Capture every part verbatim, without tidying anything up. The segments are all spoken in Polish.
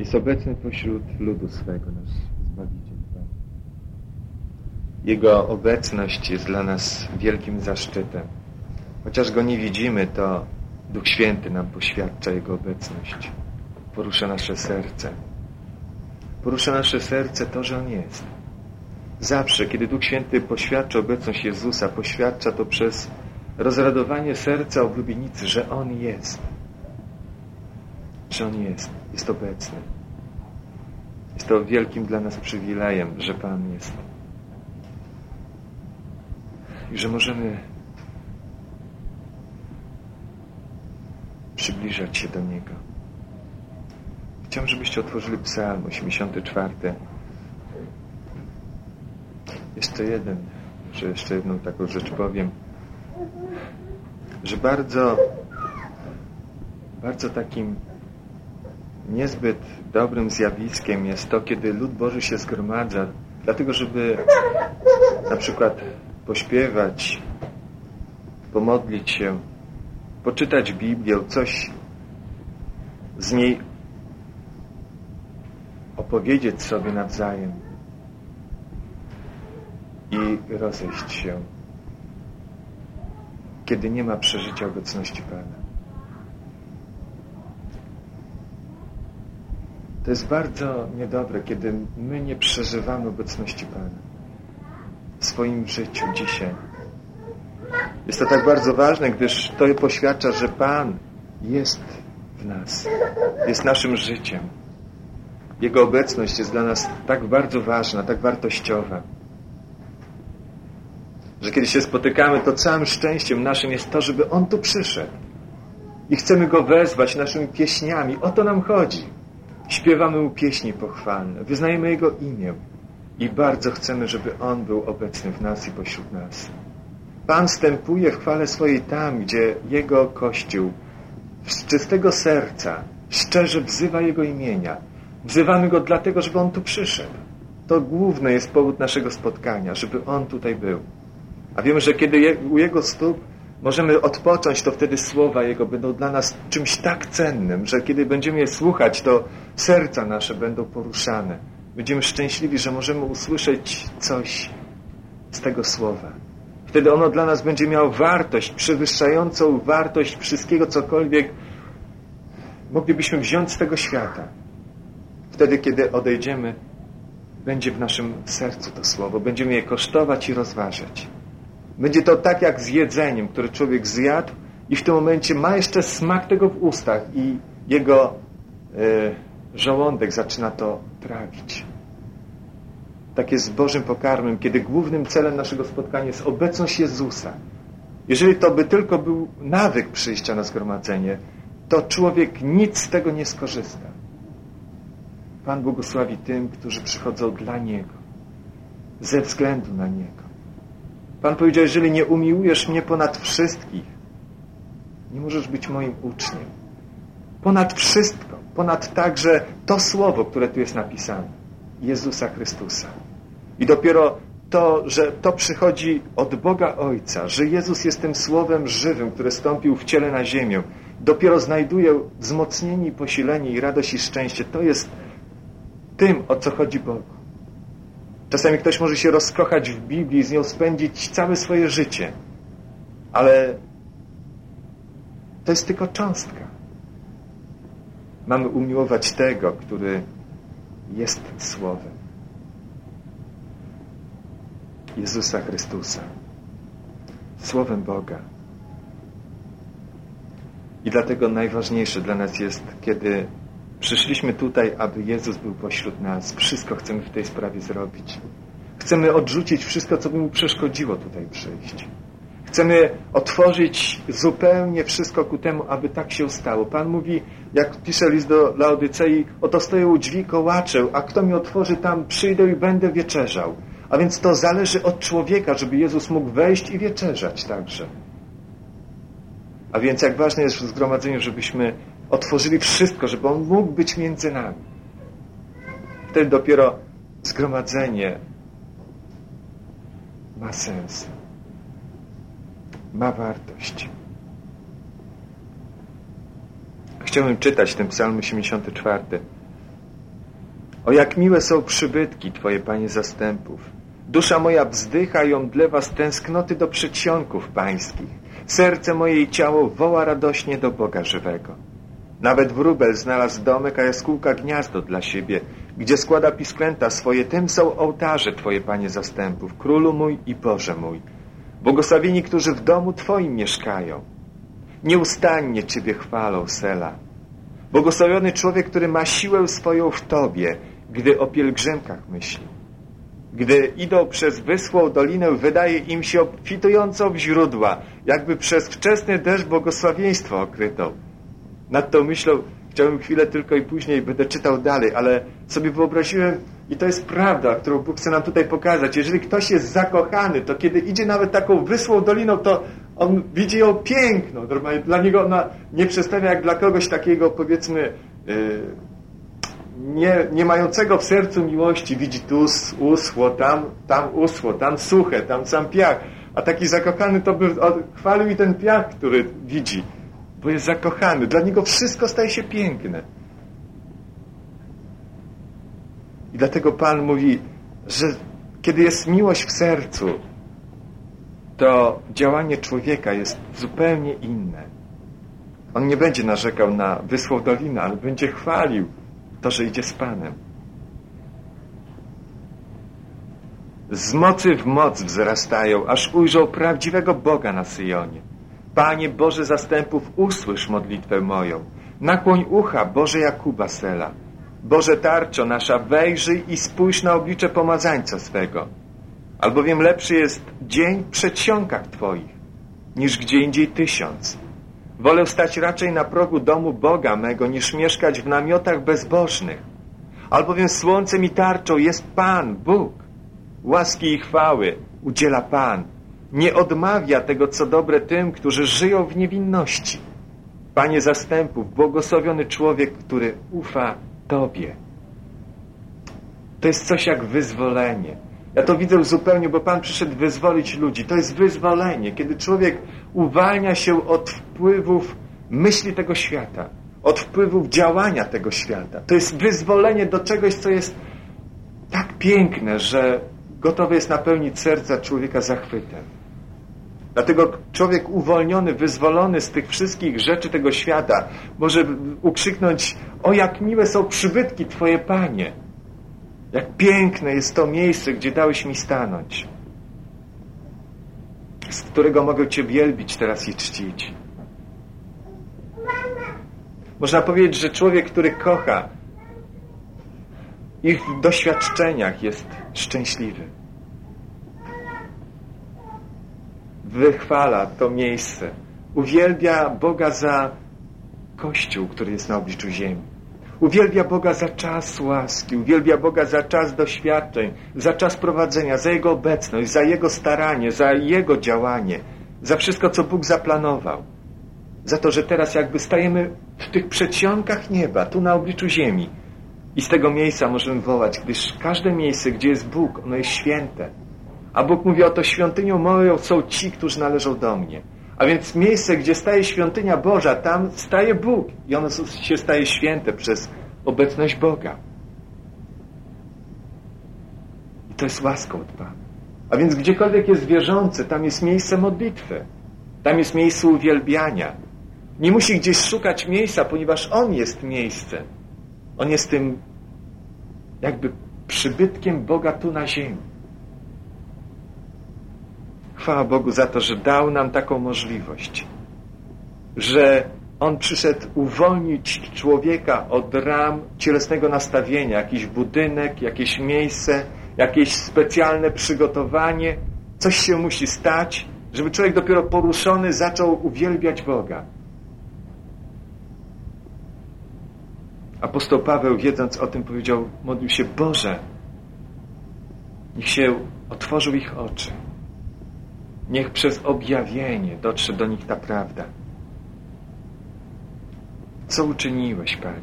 Jest obecny pośród ludu swego, nasz Zbawiciel Pan. Jego obecność jest dla nas wielkim zaszczytem. Chociaż Go nie widzimy, to Duch Święty nam poświadcza Jego obecność. Porusza nasze serce. Porusza nasze serce to, że On jest. Zawsze, kiedy Duch Święty poświadcza obecność Jezusa, poświadcza to przez rozradowanie serca oblubienicy, że On jest. Że On jest. Jest obecny. Jest to wielkim dla nas przywilejem, że Pan jest. I że możemy przybliżać się do Niego. Chciałbym, żebyście otworzyli Psalm osiemdziesiąty czwarty. Jeszcze jeden, że jeszcze jedną taką rzecz powiem, że bardzo, bardzo takim niezbyt dobrym zjawiskiem jest to, kiedy lud Boży się zgromadza, dlatego żeby na przykład pośpiewać, pomodlić się, poczytać Biblię, coś z niej opowiedzieć sobie nawzajem i rozejść się, kiedy nie ma przeżycia obecności Pana. To jest bardzo niedobre, kiedy my nie przeżywamy obecności Pana w swoim życiu dzisiaj. Jest to tak bardzo ważne, gdyż to poświadcza, że Pan jest w nas, jest naszym życiem. Jego obecność jest dla nas tak bardzo ważna, tak wartościowa, że kiedy się spotykamy, to całym szczęściem naszym jest to, żeby On tu przyszedł. I chcemy Go wezwać naszymi pieśniami. O to nam chodzi. Śpiewamy Mu pieśni pochwalne, wyznajemy Jego imię i bardzo chcemy, żeby On był obecny w nas i pośród nas. Pan wstępuje w chwale swojej tam, gdzie Jego Kościół z czystego serca szczerze wzywa Jego imienia. Wzywamy Go dlatego, żeby On tu przyszedł. To główny jest powód naszego spotkania, żeby On tutaj był. A wiemy, że kiedy je, u Jego stóp możemy odpocząć, to wtedy słowa Jego będą dla nas czymś tak cennym, że kiedy będziemy je słuchać, to serca nasze będą poruszane. Będziemy szczęśliwi, że możemy usłyszeć coś z tego słowa. Wtedy ono dla nas będzie miało wartość, przewyższającą wartość wszystkiego, cokolwiek moglibyśmy wziąć z tego świata. Wtedy, kiedy odejdziemy, będzie w naszym sercu to słowo. Będziemy je kosztować i rozważać. Będzie to tak jak z jedzeniem, które człowiek zjadł i w tym momencie ma jeszcze smak tego w ustach i jego y, żołądek zaczyna to trawić. Tak jest z Bożym pokarmem, kiedy głównym celem naszego spotkania jest obecność Jezusa. Jeżeli to by tylko był nawyk przyjścia na zgromadzenie, to człowiek nic z tego nie skorzysta. Pan błogosławi tym, którzy przychodzą dla Niego, ze względu na Niego. Pan powiedział, jeżeli nie umiłujesz mnie ponad wszystkich, nie możesz być moim uczniem. Ponad wszystko, ponad także to słowo, które tu jest napisane. Jezusa Chrystusa. I dopiero to, że to przychodzi od Boga Ojca, że Jezus jest tym Słowem żywym, które stąpił w ciele na ziemię, dopiero znajduje wzmocnienie i posilenie i radość i szczęście. To jest tym, o co chodzi Bogu. Czasami ktoś może się rozkochać w Biblii i z nią spędzić całe swoje życie. Ale to jest tylko cząstka. Mamy umiłować tego, który jest Słowem. Jezusa Chrystusa. Słowem Boga. I dlatego najważniejsze dla nas jest, kiedy przyszliśmy tutaj, aby Jezus był pośród nas. Wszystko chcemy w tej sprawie zrobić. Chcemy odrzucić wszystko, co by Mu przeszkodziło tutaj przyjść. Chcemy otworzyć zupełnie wszystko ku temu, aby tak się stało. Pan mówi, jak pisze list do Laodycei, oto stoję u drzwi, kołaczę, a kto mi otworzy, tam przyjdę i będę wieczerzał. A więc to zależy od człowieka, żeby Jezus mógł wejść i wieczerzać także. A więc jak ważne jest w zgromadzeniu, żebyśmy otworzyli wszystko, żeby On mógł być między nami. Wtedy dopiero zgromadzenie ma sens. Ma wartość. Chciałbym czytać ten Psalm osiemdziesiąty czwarty. O, jak miłe są przybytki Twoje, Panie zastępów. Dusza moja wzdycha i omdlewa z tęsknoty do przedsionków Pańskich. Serce moje i ciało woła radośnie do Boga żywego. Nawet wróbel znalazł domek, a jaskółka gniazdo dla siebie, gdzie składa pisklęta swoje. Tym są ołtarze Twoje, Panie zastępów, Królu mój i Boże mój. Błogosławieni, którzy w domu Twoim mieszkają. Nieustannie Ciebie chwalą, Sela. Błogosławiony człowiek, który ma siłę swoją w Tobie, gdy o pielgrzymkach myśli. Gdy idą przez wyschłą dolinę, wydaje im się obfitującą w źródła, jakby przez wczesny deszcz błogosławieństwo okrytą. Nad tą myślą chciałbym chwilę tylko i później będę czytał dalej, ale sobie wyobraziłem, i to jest prawda, którą Bóg chce nam tutaj pokazać. Jeżeli ktoś jest zakochany, to kiedy idzie nawet taką wyschłą doliną, to on widzi ją piękną. Normalnie dla niego ona nie przedstawia jak dla kogoś takiego, powiedzmy, yy, nie, nie mającego w sercu miłości. Widzi tu uschło, tam, tam uschło, tam suche, tam sam piach. A taki zakochany to by chwalił i ten piach, który widzi, bo jest zakochany. Dla niego wszystko staje się piękne. I dlatego Pan mówi, że kiedy jest miłość w sercu, to działanie człowieka jest zupełnie inne. On nie będzie narzekał na wyschłą dolinę, ale będzie chwalił to, że idzie z Panem. Z mocy w moc wzrastają, aż ujrzą prawdziwego Boga na Syjonie. Panie Boże zastępów, usłysz modlitwę moją. Nakłoń ucha, Boże Jakuba, Sela. Boże tarczo nasza, wejrzyj i spójrz na oblicze pomazańca swego. Albowiem lepszy jest dzień w przedsionkach Twoich, niż gdzie indziej tysiąc. Wolę stać raczej na progu domu Boga mego, niż mieszkać w namiotach bezbożnych. Albowiem słońcem i tarczą jest Pan, Bóg. Łaski i chwały udziela Pan. Nie odmawia tego, co dobre tym, którzy żyją w niewinności. Panie zastępów, błogosławiony człowiek, który ufa Tobie. To jest coś jak wyzwolenie. Ja to widzę zupełnie, bo Pan przyszedł wyzwolić ludzi. To jest wyzwolenie, kiedy człowiek uwalnia się od wpływów myśli tego świata, od wpływów działania tego świata. To jest wyzwolenie do czegoś, co jest tak piękne, że gotowe jest napełnić serca człowieka zachwytem. Dlatego człowiek uwolniony, wyzwolony z tych wszystkich rzeczy tego świata może ukrzyknąć: o, jak miłe są przybytki Twoje, Panie! Jak piękne jest to miejsce, gdzie dałeś mi stanąć, z którego mogę Cię wielbić teraz i czcić. Można powiedzieć, że człowiek, który kocha, i w doświadczeniach jest szczęśliwy. Wychwala to miejsce. Uwielbia Boga za Kościół, który jest na obliczu ziemi. Uwielbia Boga za czas łaski, uwielbia Boga za czas doświadczeń, za czas prowadzenia, za Jego obecność, za Jego staranie, za Jego działanie, za wszystko, co Bóg zaplanował. Za to, że teraz jakby stajemy w tych przedsionkach nieba, tu na obliczu ziemi. I z tego miejsca możemy wołać, gdyż każde miejsce, gdzie jest Bóg, ono jest święte. A Bóg mówi: oto świątynią moją są ci, którzy należą do mnie. A więc miejsce, gdzie staje świątynia Boża, tam staje Bóg. I ono się staje święte przez obecność Boga. I to jest łaską od Pana. A więc gdziekolwiek jest wierzący, tam jest miejsce modlitwy. Tam jest miejsce uwielbiania. Nie musi gdzieś szukać miejsca, ponieważ On jest miejscem. On jest tym jakby przybytkiem Boga tu na ziemi. Chwała Bogu za to, że dał nam taką możliwość, że On przyszedł uwolnić człowieka od ram cielesnego nastawienia, jakiś budynek, jakieś miejsce, jakieś specjalne przygotowanie. Coś się musi stać, żeby człowiek dopiero poruszony zaczął uwielbiać Boga. Apostoł Paweł, wiedząc o tym, powiedział, modlił się: Boże, niech się otworzył ich oczy. Niech przez objawienie dotrze do nich ta prawda. Co uczyniłeś, Panie?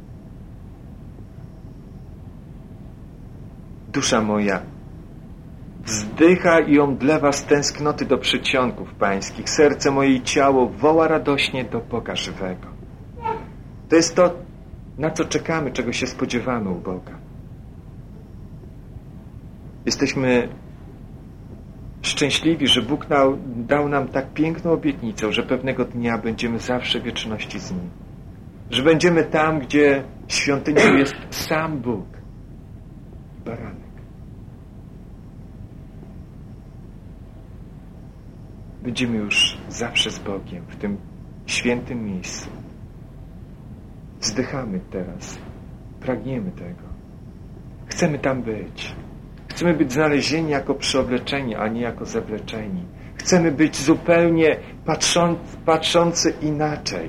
Dusza moja wzdycha i omdlewa z tęsknoty do przedsionków Pańskich. Serce moje i ciało woła radośnie do Boga żywego. To jest to, na co czekamy, czego się spodziewamy u Boga. Jesteśmy szczęśliwi, że Bóg dał, dał nam tak piękną obietnicę, że pewnego dnia będziemy zawsze w wieczności z Nim. Że będziemy tam, gdzie świątynią jest sam Bóg. Baranek. Będziemy już zawsze z Bogiem w tym świętym miejscu. Wzdychamy teraz. Pragniemy tego. Chcemy tam być. Chcemy być znalezieni jako przyobleczeni, a nie jako zawleczeni. Chcemy być zupełnie patrzący, patrzący inaczej.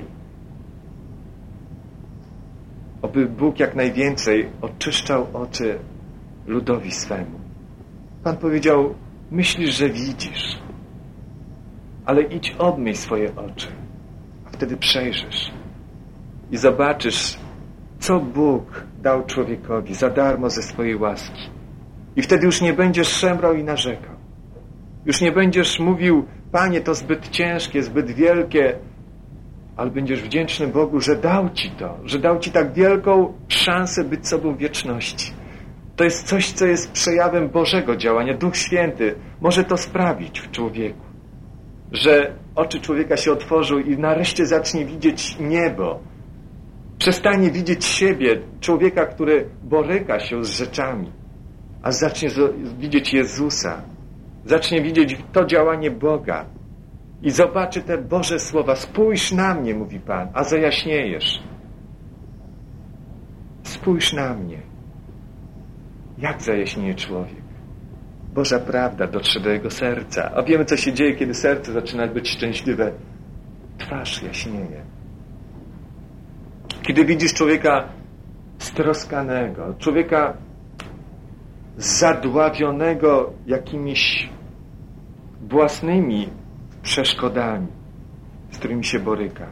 Oby Bóg jak najwięcej oczyszczał oczy ludowi swemu. Pan powiedział, myślisz, że widzisz, ale idź obmyj swoje oczy, a wtedy przejrzysz i zobaczysz, co Bóg dał człowiekowi za darmo ze swojej łaski. I wtedy już nie będziesz szemrał i narzekał. Już nie będziesz mówił, Panie, to zbyt ciężkie, zbyt wielkie, ale będziesz wdzięczny Bogu, że dał Ci to, że dał Ci tak wielką szansę być sobą w wieczności. To jest coś, co jest przejawem Bożego działania. Duch Święty może to sprawić w człowieku, że oczy człowieka się otworzą i nareszcie zacznie widzieć niebo. Przestanie widzieć siebie, człowieka, który boryka się z rzeczami, a zacznie widzieć Jezusa. Zacznie widzieć to działanie Boga i zobaczy te Boże słowa. Spójrz na mnie, mówi Pan, a zajaśniejesz. Spójrz na mnie. Jak zajaśnieje człowiek? Boża prawda dotrze do jego serca. A wiemy, co się dzieje, kiedy serce zaczyna być szczęśliwe. Twarz jaśnieje. Kiedy widzisz człowieka stroskanego, człowieka zadławionego jakimiś własnymi przeszkodami, z którymi się boryka.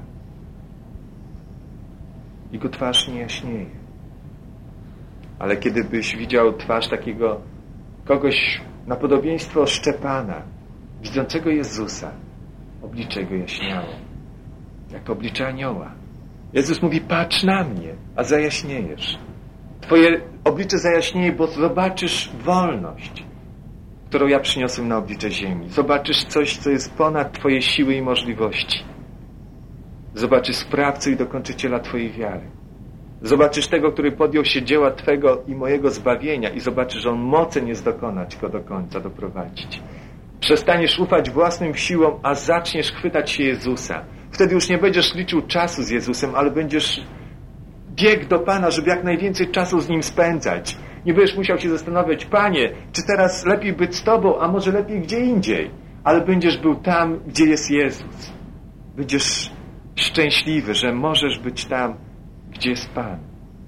Jego twarz nie jaśnieje. Ale kiedy byś widział twarz takiego kogoś na podobieństwo Szczepana, widzącego Jezusa, oblicze jego jaśniało, jak oblicze anioła. Jezus mówi, patrz na mnie, a zajaśniejesz. Twoje oblicze zajaśnieje, bo zobaczysz wolność, którą ja przyniosłem na oblicze ziemi. Zobaczysz coś, co jest ponad Twoje siły i możliwości. Zobaczysz sprawcę i dokończyciela Twojej wiary. Zobaczysz tego, który podjął się dzieła Twego i mojego zbawienia i zobaczysz, że On mocen jest dokonać go do końca, doprowadzić. Przestaniesz ufać własnym siłom, a zaczniesz chwytać się Jezusa. Wtedy już nie będziesz liczył czasu z Jezusem, ale będziesz biegł do Pana, żeby jak najwięcej czasu z Nim spędzać. Nie będziesz musiał się zastanawiać, Panie, czy teraz lepiej być z Tobą, a może lepiej gdzie indziej. Ale będziesz był tam, gdzie jest Jezus. Będziesz szczęśliwy, że możesz być tam, gdzie jest Pan.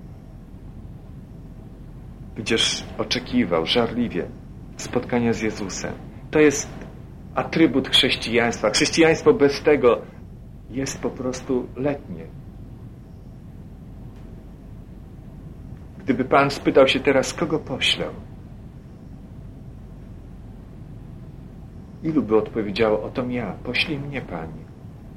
Będziesz oczekiwał żarliwie spotkania z Jezusem. To jest atrybut chrześcijaństwa. Chrześcijaństwo bez tego jest po prostu letnie. Gdyby Pan spytał się teraz, kogo poślę? Ilu by odpowiedziało, oto ja, poślij mnie, Panie.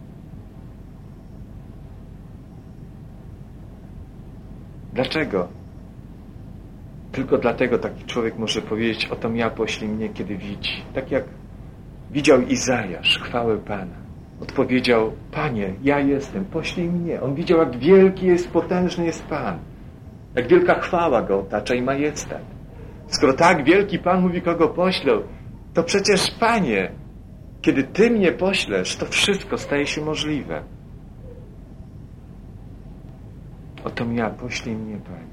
Dlaczego? Tylko dlatego taki człowiek może powiedzieć, oto ja, poślij mnie, kiedy widzi. Tak jak widział Izajasz chwałę Pana. Odpowiedział, Panie, ja jestem, poślij mnie. On widział, jak wielki jest, potężny jest Pan. Jak wielka chwała go otacza i majestat. Skoro tak wielki Pan mówi, kogo poślę, to przecież, Panie, kiedy Ty mnie poślesz, to wszystko staje się możliwe. Oto ja, poślij mnie, Panie.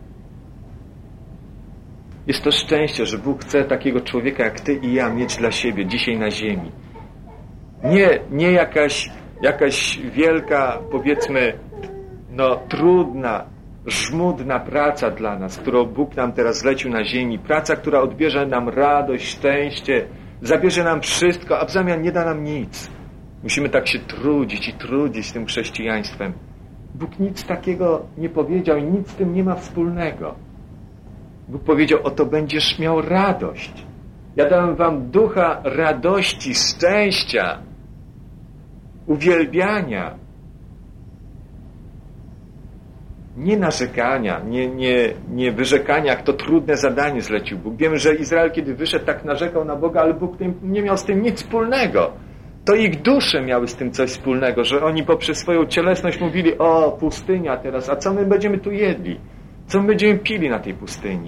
Jest to szczęście, że Bóg chce takiego człowieka jak Ty i ja mieć dla siebie dzisiaj na ziemi. Nie, nie jakaś, jakaś wielka, powiedzmy, no trudna, żmudna praca dla nas, którą Bóg nam teraz zlecił na ziemi. Praca, która odbierze nam radość, szczęście, zabierze nam wszystko, a w zamian nie da nam nic. Musimy tak się trudzić i trudzić tym chrześcijaństwem. Bóg nic takiego nie powiedział i nic z tym nie ma wspólnego. Bóg powiedział, oto będziesz miał radość. Ja dałem wam ducha radości, szczęścia, uwielbiania. Nie narzekania, nie, nie, nie wyrzekania, jak to trudne zadanie zlecił Bóg. Wiemy, że Izrael, kiedy wyszedł, tak narzekał na Boga, ale Bóg nie miał z tym nic wspólnego. To ich dusze miały z tym coś wspólnego, że oni poprzez swoją cielesność mówili: o, pustynia teraz, a co my będziemy tu jedli? Co my będziemy pili na tej pustyni?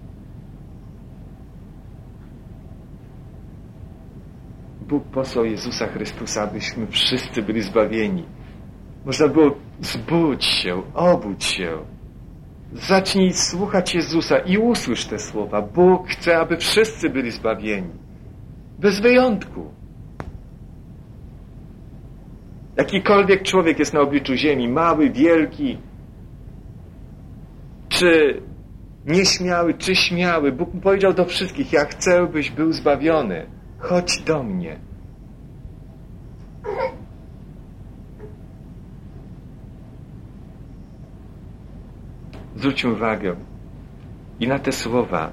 Bóg posłał Jezusa Chrystusa, abyśmy wszyscy byli zbawieni. Można było: zbudź się, obudź się. Zacznij słuchać Jezusa i usłysz te słowa. Bóg chce, aby wszyscy byli zbawieni. Bez wyjątku. Jakikolwiek człowiek jest na obliczu ziemi, mały, wielki, czy nieśmiały, czy śmiały, Bóg powiedział do wszystkich: ja chcę, byś był zbawiony. Chodź do mnie. Zwróćmy uwagę i na te słowa.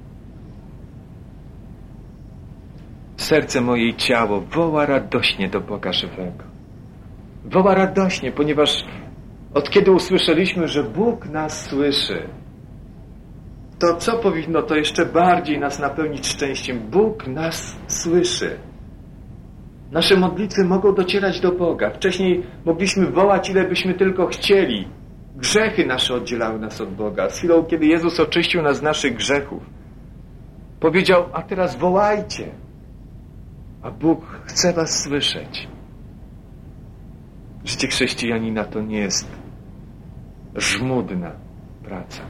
Serce moje i ciało woła radośnie do Boga żywego. Woła radośnie, ponieważ od kiedy usłyszeliśmy, że Bóg nas słyszy, to co powinno to jeszcze bardziej nas napełnić szczęściem? Bóg nas słyszy. Nasze modlitwy mogą docierać do Boga. Wcześniej mogliśmy wołać, ile byśmy tylko chcieli. Grzechy nasze oddzielały nas od Boga. Z chwilą, kiedy Jezus oczyścił nas z naszych grzechów, powiedział: a teraz wołajcie. A Bóg chce was słyszeć. Życie chrześcijanina to nie jest żmudna praca.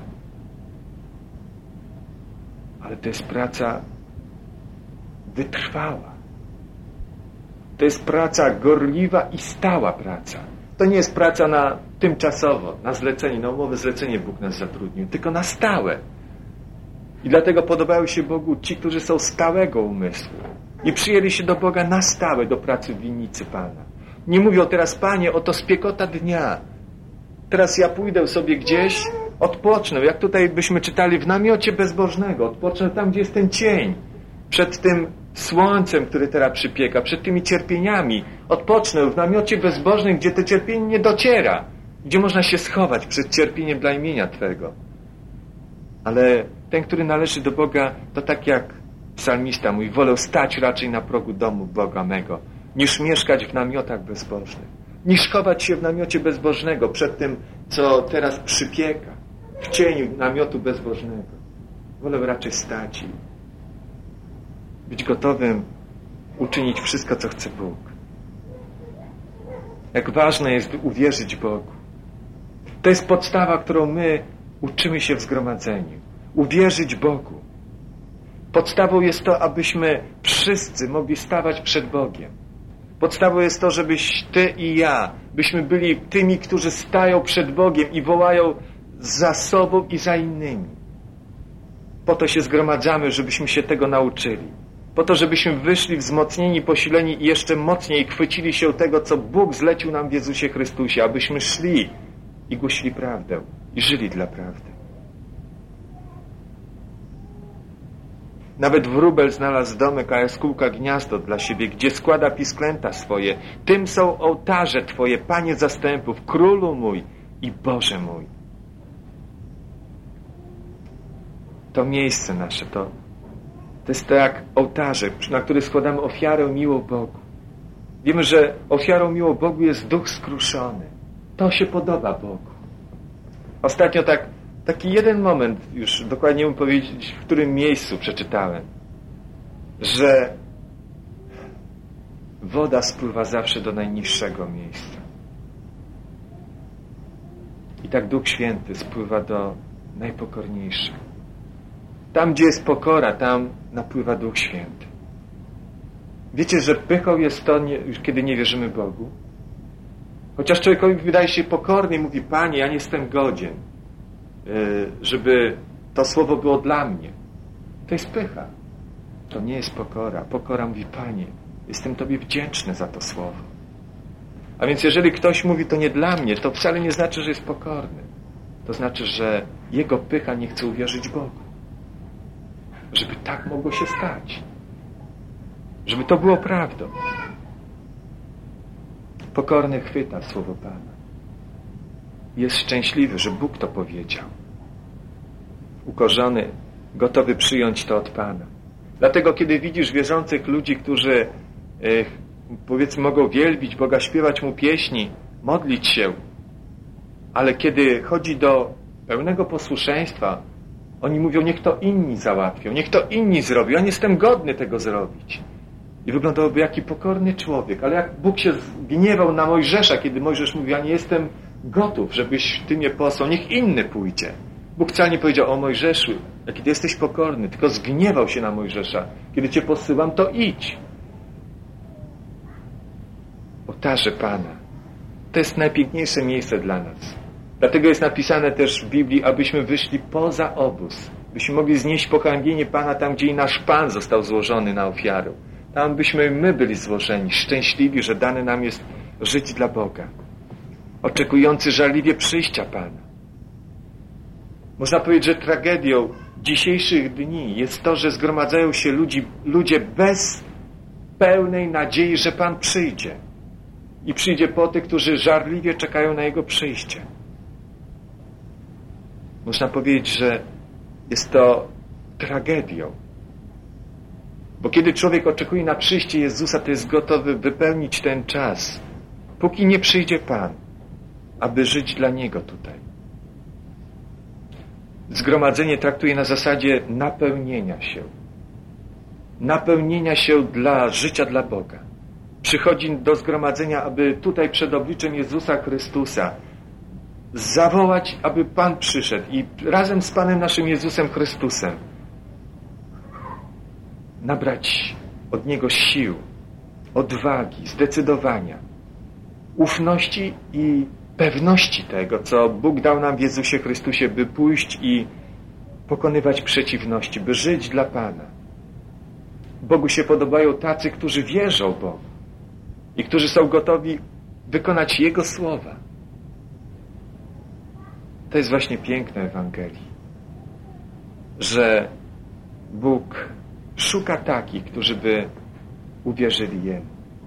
Ale to jest praca wytrwała. To jest praca gorliwa i stała praca. To nie jest praca na tymczasowo, na zlecenie, na umowę zlecenie Bóg nas zatrudnił, tylko na stałe. I dlatego podobały się Bogu ci, którzy są stałego umysłu i przyjęli się do Boga na stałe do pracy w winnicy Pana. Nie mówią teraz: Panie, oto spiekota dnia. Teraz ja pójdę sobie gdzieś, odpocznę, jak tutaj byśmy czytali, w namiocie bezbożnego. Odpocznę tam, gdzie jest ten cień. Przed tym słońcem, które teraz przypieka, przed tymi cierpieniami. Odpocznę w namiocie bezbożnym, gdzie to cierpienie nie dociera. Gdzie można się schować przed cierpieniem dla imienia Twego. Ale ten, który należy do Boga, to tak jak psalmista mówi: wolę stać raczej na progu domu Boga mego, niż mieszkać w namiotach bezbożnych. Niż chować się w namiocie bezbożnego przed tym, co teraz przypieka, w cieniu namiotu bezbożnego. Wolę raczej stać i być gotowym uczynić wszystko, co chce Bóg. Jak ważne jest uwierzyć Bogu. To jest podstawa, którą my uczymy się w zgromadzeniu. Uwierzyć Bogu. Podstawą jest to, abyśmy wszyscy mogli stawać przed Bogiem. Podstawą jest to, żebyś Ty i ja, byśmy byli tymi, którzy stają przed Bogiem i wołają za sobą i za innymi. Po to się zgromadzamy, żebyśmy się tego nauczyli. Po to, żebyśmy wyszli wzmocnieni, posileni i jeszcze mocniej chwycili się tego, co Bóg zlecił nam w Jezusie Chrystusie, abyśmy szli i głosili prawdę i żyli dla prawdy. Nawet wróbel znalazł domek, a jaskółka gniazdo dla siebie, gdzie składa pisklęta swoje. Tym są ołtarze Twoje, Panie zastępów, Królu mój i Boże mój. To miejsce nasze, to, to jest to jak ołtarze, na których składamy ofiarę miłą Bogu. Wiemy, że ofiarą miłą Bogu jest duch skruszony. To się podoba Bogu. Ostatnio tak Taki jeden moment, już dokładnie mógł powiedzieć, w którym miejscu przeczytałem, że woda spływa zawsze do najniższego miejsca. I tak Duch Święty spływa do najpokorniejszych. Tam, gdzie jest pokora, tam napływa Duch Święty. Wiecie, że pychą jest to, nie, już kiedy nie wierzymy Bogu? Chociaż człowiekowi wydaje się pokorny i mówi: Panie, ja nie jestem godzien, żeby to słowo było dla mnie. To jest pycha. To nie jest pokora. Pokora mówi: Panie, jestem Tobie wdzięczny za to słowo. A więc jeżeli ktoś mówi: to nie dla mnie, to wcale nie znaczy, że jest pokorny. To znaczy, że jego pycha nie chce uwierzyć Bogu. Żeby tak mogło się stać. Żeby to było prawdą. Pokorny chwyta słowo Pana. jest szczęśliwy, że Bóg to powiedział. Ukorzony, gotowy przyjąć to od Pana. Dlatego, kiedy widzisz wierzących ludzi, którzy powiedzmy mogą wielbić Boga, śpiewać Mu pieśni, modlić się, ale kiedy chodzi do pełnego posłuszeństwa, oni mówią, niech to inni załatwią, niech to inni zrobią, ja nie jestem godny tego zrobić. I wyglądałoby jaki pokorny człowiek, ale jak Bóg się gniewał na Mojżesza, kiedy Mojżesz mówi, ja nie jestem gotów, żebyś Ty mnie posłał, niech inny pójdzie. Bóg wcale nie powiedział, o Mojżeszu, jaki Ty jesteś pokorny, tylko zgniewał się na Mojżesza. Kiedy Cię posyłam, to idź. Ołtarze Pana. To jest najpiękniejsze miejsce dla nas. Dlatego jest napisane też w Biblii, abyśmy wyszli poza obóz. Byśmy mogli znieść pohańbienie Pana tam, gdzie i nasz Pan został złożony na ofiarę. Tam byśmy my byli złożeni, szczęśliwi, że dane nam jest żyć dla Boga. Oczekujący żarliwie przyjścia Pana. Można powiedzieć, że tragedią dzisiejszych dni jest to, że zgromadzają się ludzi, ludzie bez pełnej nadziei, że Pan przyjdzie. I przyjdzie po tych, którzy żarliwie czekają na Jego przyjście. Można powiedzieć, że jest to tragedią. Bo kiedy człowiek oczekuje na przyjście Jezusa, to jest gotowy wypełnić ten czas, póki nie przyjdzie Pan, aby żyć dla Niego tutaj. Zgromadzenie traktuje na zasadzie napełnienia się. Napełnienia się dla życia dla Boga. Przychodzi do zgromadzenia, aby tutaj przed obliczem Jezusa Chrystusa zawołać, aby Pan przyszedł i razem z Panem naszym Jezusem Chrystusem nabrać od Niego sił, odwagi, zdecydowania, ufności i pewności tego, co Bóg dał nam w Jezusie Chrystusie, by pójść i pokonywać przeciwności, by żyć dla Pana. Bogu się podobają tacy, którzy wierzą Bogu i którzy są gotowi wykonać Jego słowa. To jest właśnie piękne Ewangelii, że Bóg szuka takich, którzy by uwierzyli Jemu.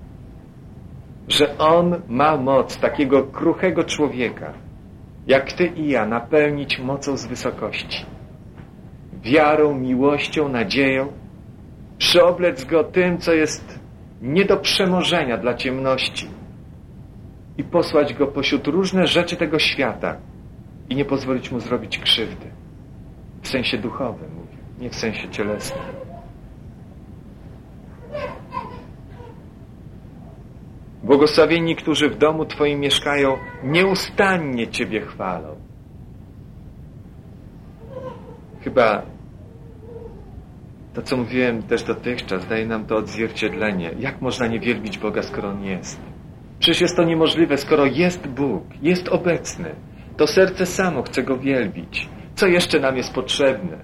Że On ma moc takiego kruchego człowieka, jak ty i ja, napełnić mocą z wysokości. Wiarą, miłością, nadzieją. Przyoblec go tym, co jest nie do przemożenia dla ciemności. I posłać go pośród różne rzeczy tego świata i nie pozwolić mu zrobić krzywdy. W sensie duchowym mówię, nie w sensie cielesnym. Błogosławieni, którzy w domu Twoim mieszkają, nieustannie Ciebie chwalą. Chyba to, co mówiłem też dotychczas, daje nam to odzwierciedlenie. Jak można nie wielbić Boga, skoro On jest? Przecież jest to niemożliwe, skoro jest Bóg, jest obecny. To serce samo chce Go wielbić. Co jeszcze nam jest potrzebne?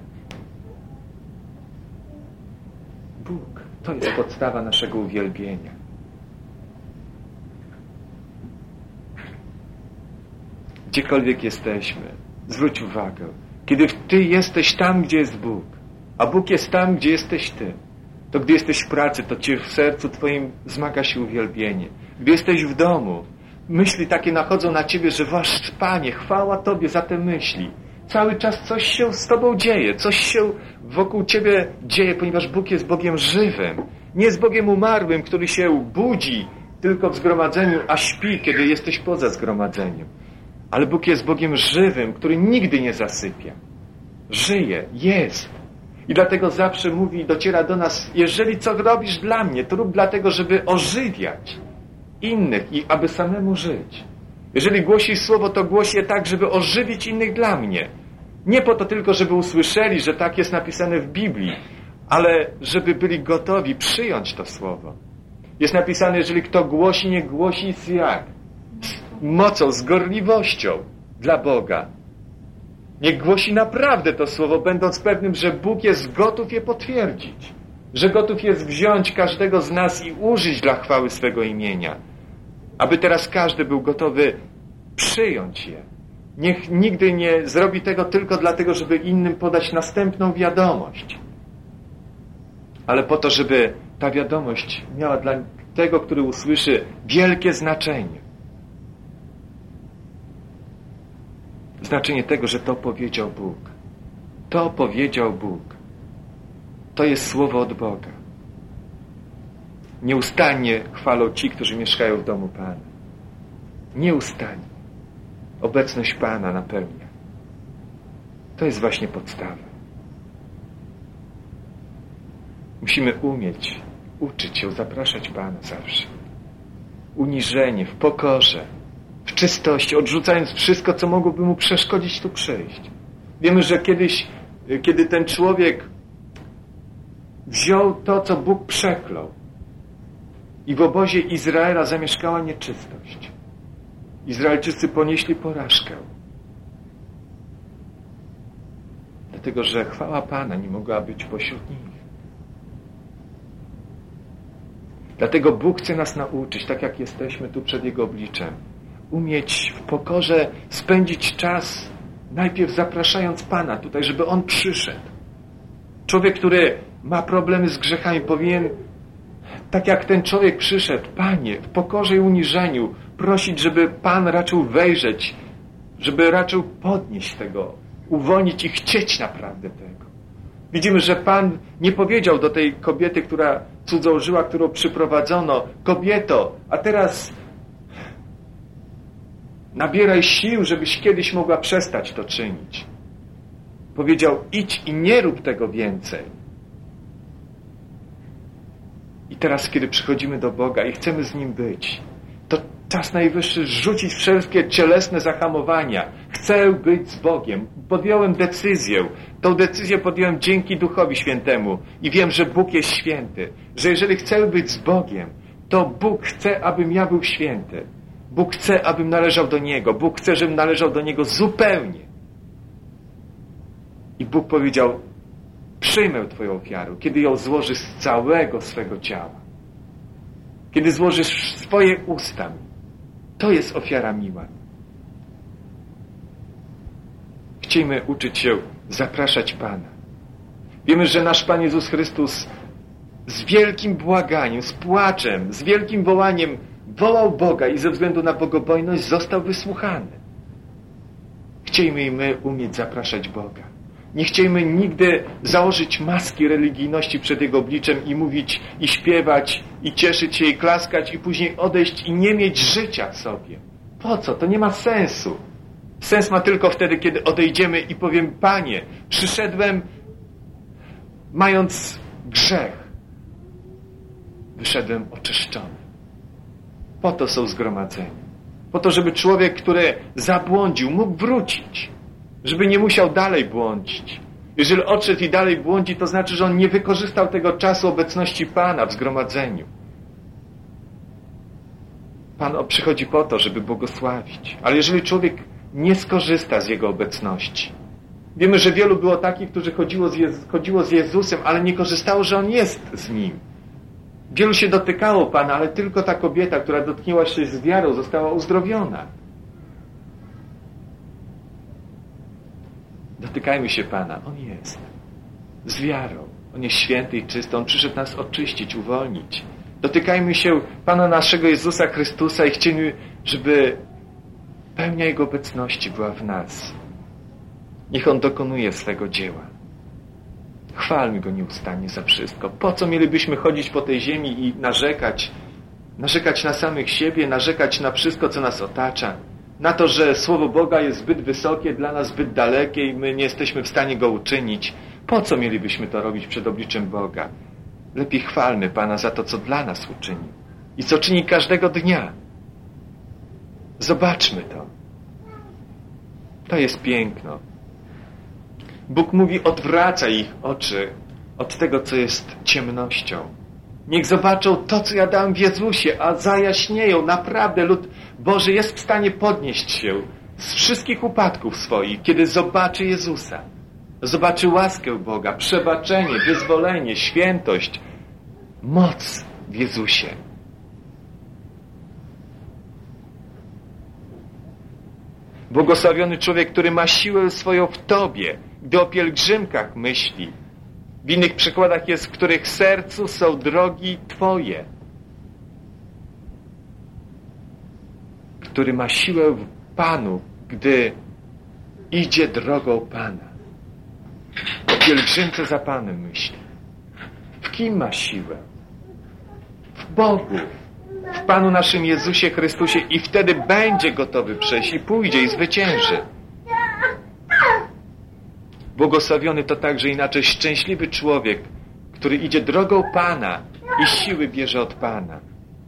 Bóg. To jest podstawa naszego uwielbienia. Gdziekolwiek jesteśmy, zwróć uwagę, kiedy Ty jesteś tam, gdzie jest Bóg, a Bóg jest tam, gdzie jesteś Ty, to gdy jesteś w pracy, to Cię w sercu Twoim wzmaga się uwielbienie. Gdy jesteś w domu, myśli takie nachodzą na Ciebie, że wasz Panie, chwała Tobie za te myśli. Cały czas coś się z Tobą dzieje, coś się wokół Ciebie dzieje, ponieważ Bóg jest Bogiem żywym. Nie jest Bogiem umarłym, który się budzi tylko w zgromadzeniu, a śpi, kiedy jesteś poza zgromadzeniem. Ale Bóg jest Bogiem żywym, który nigdy nie zasypia. Żyje, jest. I dlatego zawsze mówi, dociera do nas, jeżeli co robisz dla mnie, to rób dlatego, żeby ożywiać innych i aby samemu żyć. Jeżeli głosisz słowo, to głoś je tak, żeby ożywić innych dla mnie. Nie po to tylko, żeby usłyszeli, że tak jest napisane w Biblii, ale żeby byli gotowi przyjąć to słowo. Jest napisane, jeżeli kto głosi, nie głosi z jak? Z mocą, z gorliwością dla Boga. Niech głosi naprawdę to słowo, będąc pewnym, że Bóg jest gotów je potwierdzić. Że gotów jest wziąć każdego z nas i użyć dla chwały swego imienia. Aby teraz każdy był gotowy przyjąć je. Niech nigdy nie zrobi tego tylko dlatego, żeby innym podać następną wiadomość. Ale po to, żeby ta wiadomość miała dla tego, który usłyszy, wielkie znaczenie. znaczenie tego, że to powiedział Bóg. To powiedział Bóg. To jest słowo od Boga. Nieustannie chwalą ci, którzy mieszkają w domu Pana. Nieustannie. Obecność Pana napełnia. To jest właśnie podstawa. Musimy umieć, uczyć się, zapraszać Pana zawsze. Uniżenie, w pokorze, w czystości, odrzucając wszystko, co mogłoby mu przeszkodzić tu przyjść. Wiemy, że kiedyś, kiedy ten człowiek wziął to, co Bóg przeklął, i w obozie Izraela zamieszkała nieczystość. Izraelczycy ponieśli porażkę. Dlatego, że chwała Pana nie mogła być pośród nich. Dlatego Bóg chce nas nauczyć, tak jak jesteśmy tu przed Jego obliczem, umieć w pokorze spędzić czas, najpierw zapraszając Pana tutaj, żeby On przyszedł. Człowiek, który ma problemy z grzechami, powinien, tak jak ten człowiek przyszedł, Panie, w pokorze i uniżeniu, prosić, żeby Pan raczył wejrzeć, żeby raczył podnieść tego, uwolnić i chcieć naprawdę tego. Widzimy, że Pan nie powiedział do tej kobiety, która cudzołożyła, którą przyprowadzono: kobieto, a teraz nabieraj sił, żebyś kiedyś mogła przestać to czynić. Powiedział: idź i nie rób tego więcej. I teraz, kiedy przychodzimy do Boga i chcemy z Nim być, to czas najwyższy rzucić wszelkie cielesne zahamowania. Chcę być z Bogiem. Podjąłem decyzję. Tą decyzję podjąłem dzięki Duchowi Świętemu. I wiem, że Bóg jest święty. Że jeżeli chcę być z Bogiem, to Bóg chce, abym ja był święty. Bóg chce, abym należał do Niego. Bóg chce, żebym należał do Niego zupełnie. I Bóg powiedział: przyjmę Twoją ofiarę, kiedy ją złożysz z całego swego ciała. Kiedy złożysz swoje usta. To jest ofiara miła. Chciejmy uczyć się zapraszać Pana. Wiemy, że nasz Pan Jezus Chrystus z wielkim błaganiem, z płaczem, z wielkim wołaniem wołał Boga i ze względu na bogobojność został wysłuchany. Chciejmy i my umieć zapraszać Boga. Nie chciejmy nigdy założyć maski religijności przed Jego obliczem i mówić, i śpiewać, i cieszyć się, i klaskać, i później odejść i nie mieć życia w sobie. Po co? To nie ma sensu. Sens ma tylko wtedy, kiedy odejdziemy i powiem: Panie, przyszedłem mając grzech. Wyszedłem oczyszczony. Po to są zgromadzenia. Po to, żeby człowiek, który zabłądził, mógł wrócić. Żeby nie musiał dalej błądzić. Jeżeli odszedł i dalej błądzi, to znaczy, że on nie wykorzystał tego czasu obecności Pana w zgromadzeniu. Pan przychodzi po to, żeby błogosławić. Ale jeżeli człowiek nie skorzysta z Jego obecności. Wiemy, że wielu było takich, którzy chodziło z, Jezus, chodziło z Jezusem, ale nie korzystało, że On jest z Nim. Wielu się dotykało Pana, ale tylko ta kobieta, która dotknęła się z wiarą, została uzdrowiona. Dotykajmy się Pana. On jest. Z wiarą. On jest święty i czysty. On przyszedł nas oczyścić, uwolnić. Dotykajmy się Pana naszego Jezusa Chrystusa i chcielibyśmy, żeby pełnia Jego obecności była w nas. Niech On dokonuje swego dzieła. Chwalmy Go nieustannie za wszystko. Po co mielibyśmy chodzić po tej ziemi i narzekać? Narzekać na samych siebie, narzekać na wszystko, co nas otacza. Na to, że Słowo Boga jest zbyt wysokie, dla nas zbyt dalekie i my nie jesteśmy w stanie Go uczynić. Po co mielibyśmy to robić przed obliczem Boga? Lepiej chwalmy Pana za to, co dla nas uczynił. I co czyni każdego dnia. Zobaczmy to. To jest piękno. Bóg mówi: odwracaj ich oczy od tego, co jest ciemnością. Niech zobaczą to, co ja dałem w Jezusie, a zajaśnieją. Naprawdę lud Boży jest w stanie podnieść się z wszystkich upadków swoich, kiedy zobaczy Jezusa. Zobaczy łaskę Boga, przebaczenie, wyzwolenie, świętość, moc w Jezusie. Błogosławiony człowiek, który ma siłę swoją w Tobie, gdy o pielgrzymkach myśli. W innych przykładach jest, w których sercu są drogi Twoje. Który ma siłę w Panu, gdy idzie drogą Pana. O pielgrzymce za Panem myśli. W kim ma siłę? W Bogu. W Panu naszym Jezusie Chrystusie i wtedy będzie gotowy przejść i pójdzie i zwycięży. Błogosławiony to także inaczej szczęśliwy człowiek, który idzie drogą Pana i siły bierze od Pana.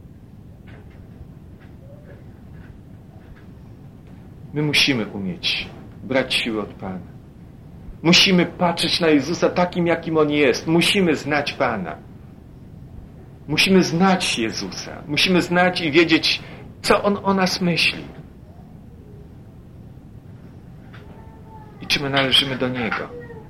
My musimy umieć brać siłę od Pana. Musimy patrzeć na Jezusa takim, jakim On jest. Musimy znać Pana. Musimy znać Jezusa. Musimy znać i wiedzieć, co On o nas myśli. I czy my należymy do Niego.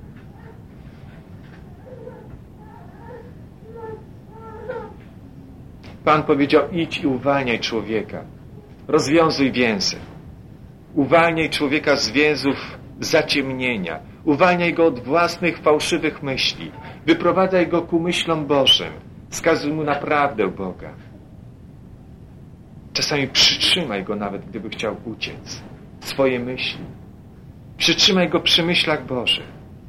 Pan powiedział, idź i uwalniaj człowieka. Rozwiązuj więzy. Uwalniaj człowieka z więzów zaciemnienia. Uwalniaj go od własnych fałszywych myśli. Wyprowadzaj go ku myślom Bożym. Wskazuj mu naprawdę Boga. Czasami przytrzymaj go nawet, gdyby chciał uciec. Swoje myśli. Przytrzymaj go przy myślach Bożych.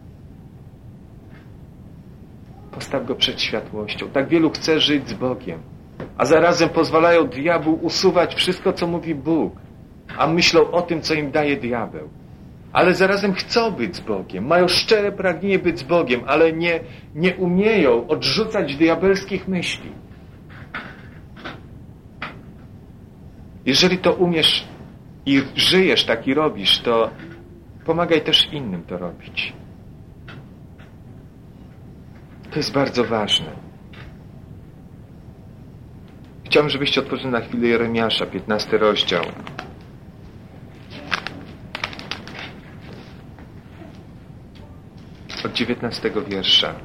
Postaw go przed światłością. Tak wielu chce żyć z Bogiem, a zarazem pozwalają diabłu usuwać wszystko, co mówi Bóg, a myślą o tym, co im daje diabeł. Ale zarazem chcą być z Bogiem, mają szczere pragnienie być z Bogiem, ale nie, nie umieją odrzucać diabelskich myśli. Jeżeli to umiesz i żyjesz tak i robisz, to pomagaj też innym to robić. To jest bardzo ważne. Chciałbym, żebyście otworzyli na chwilę Jeremiasza, piętnasty rozdział. Od dziewiętnastego wiersza.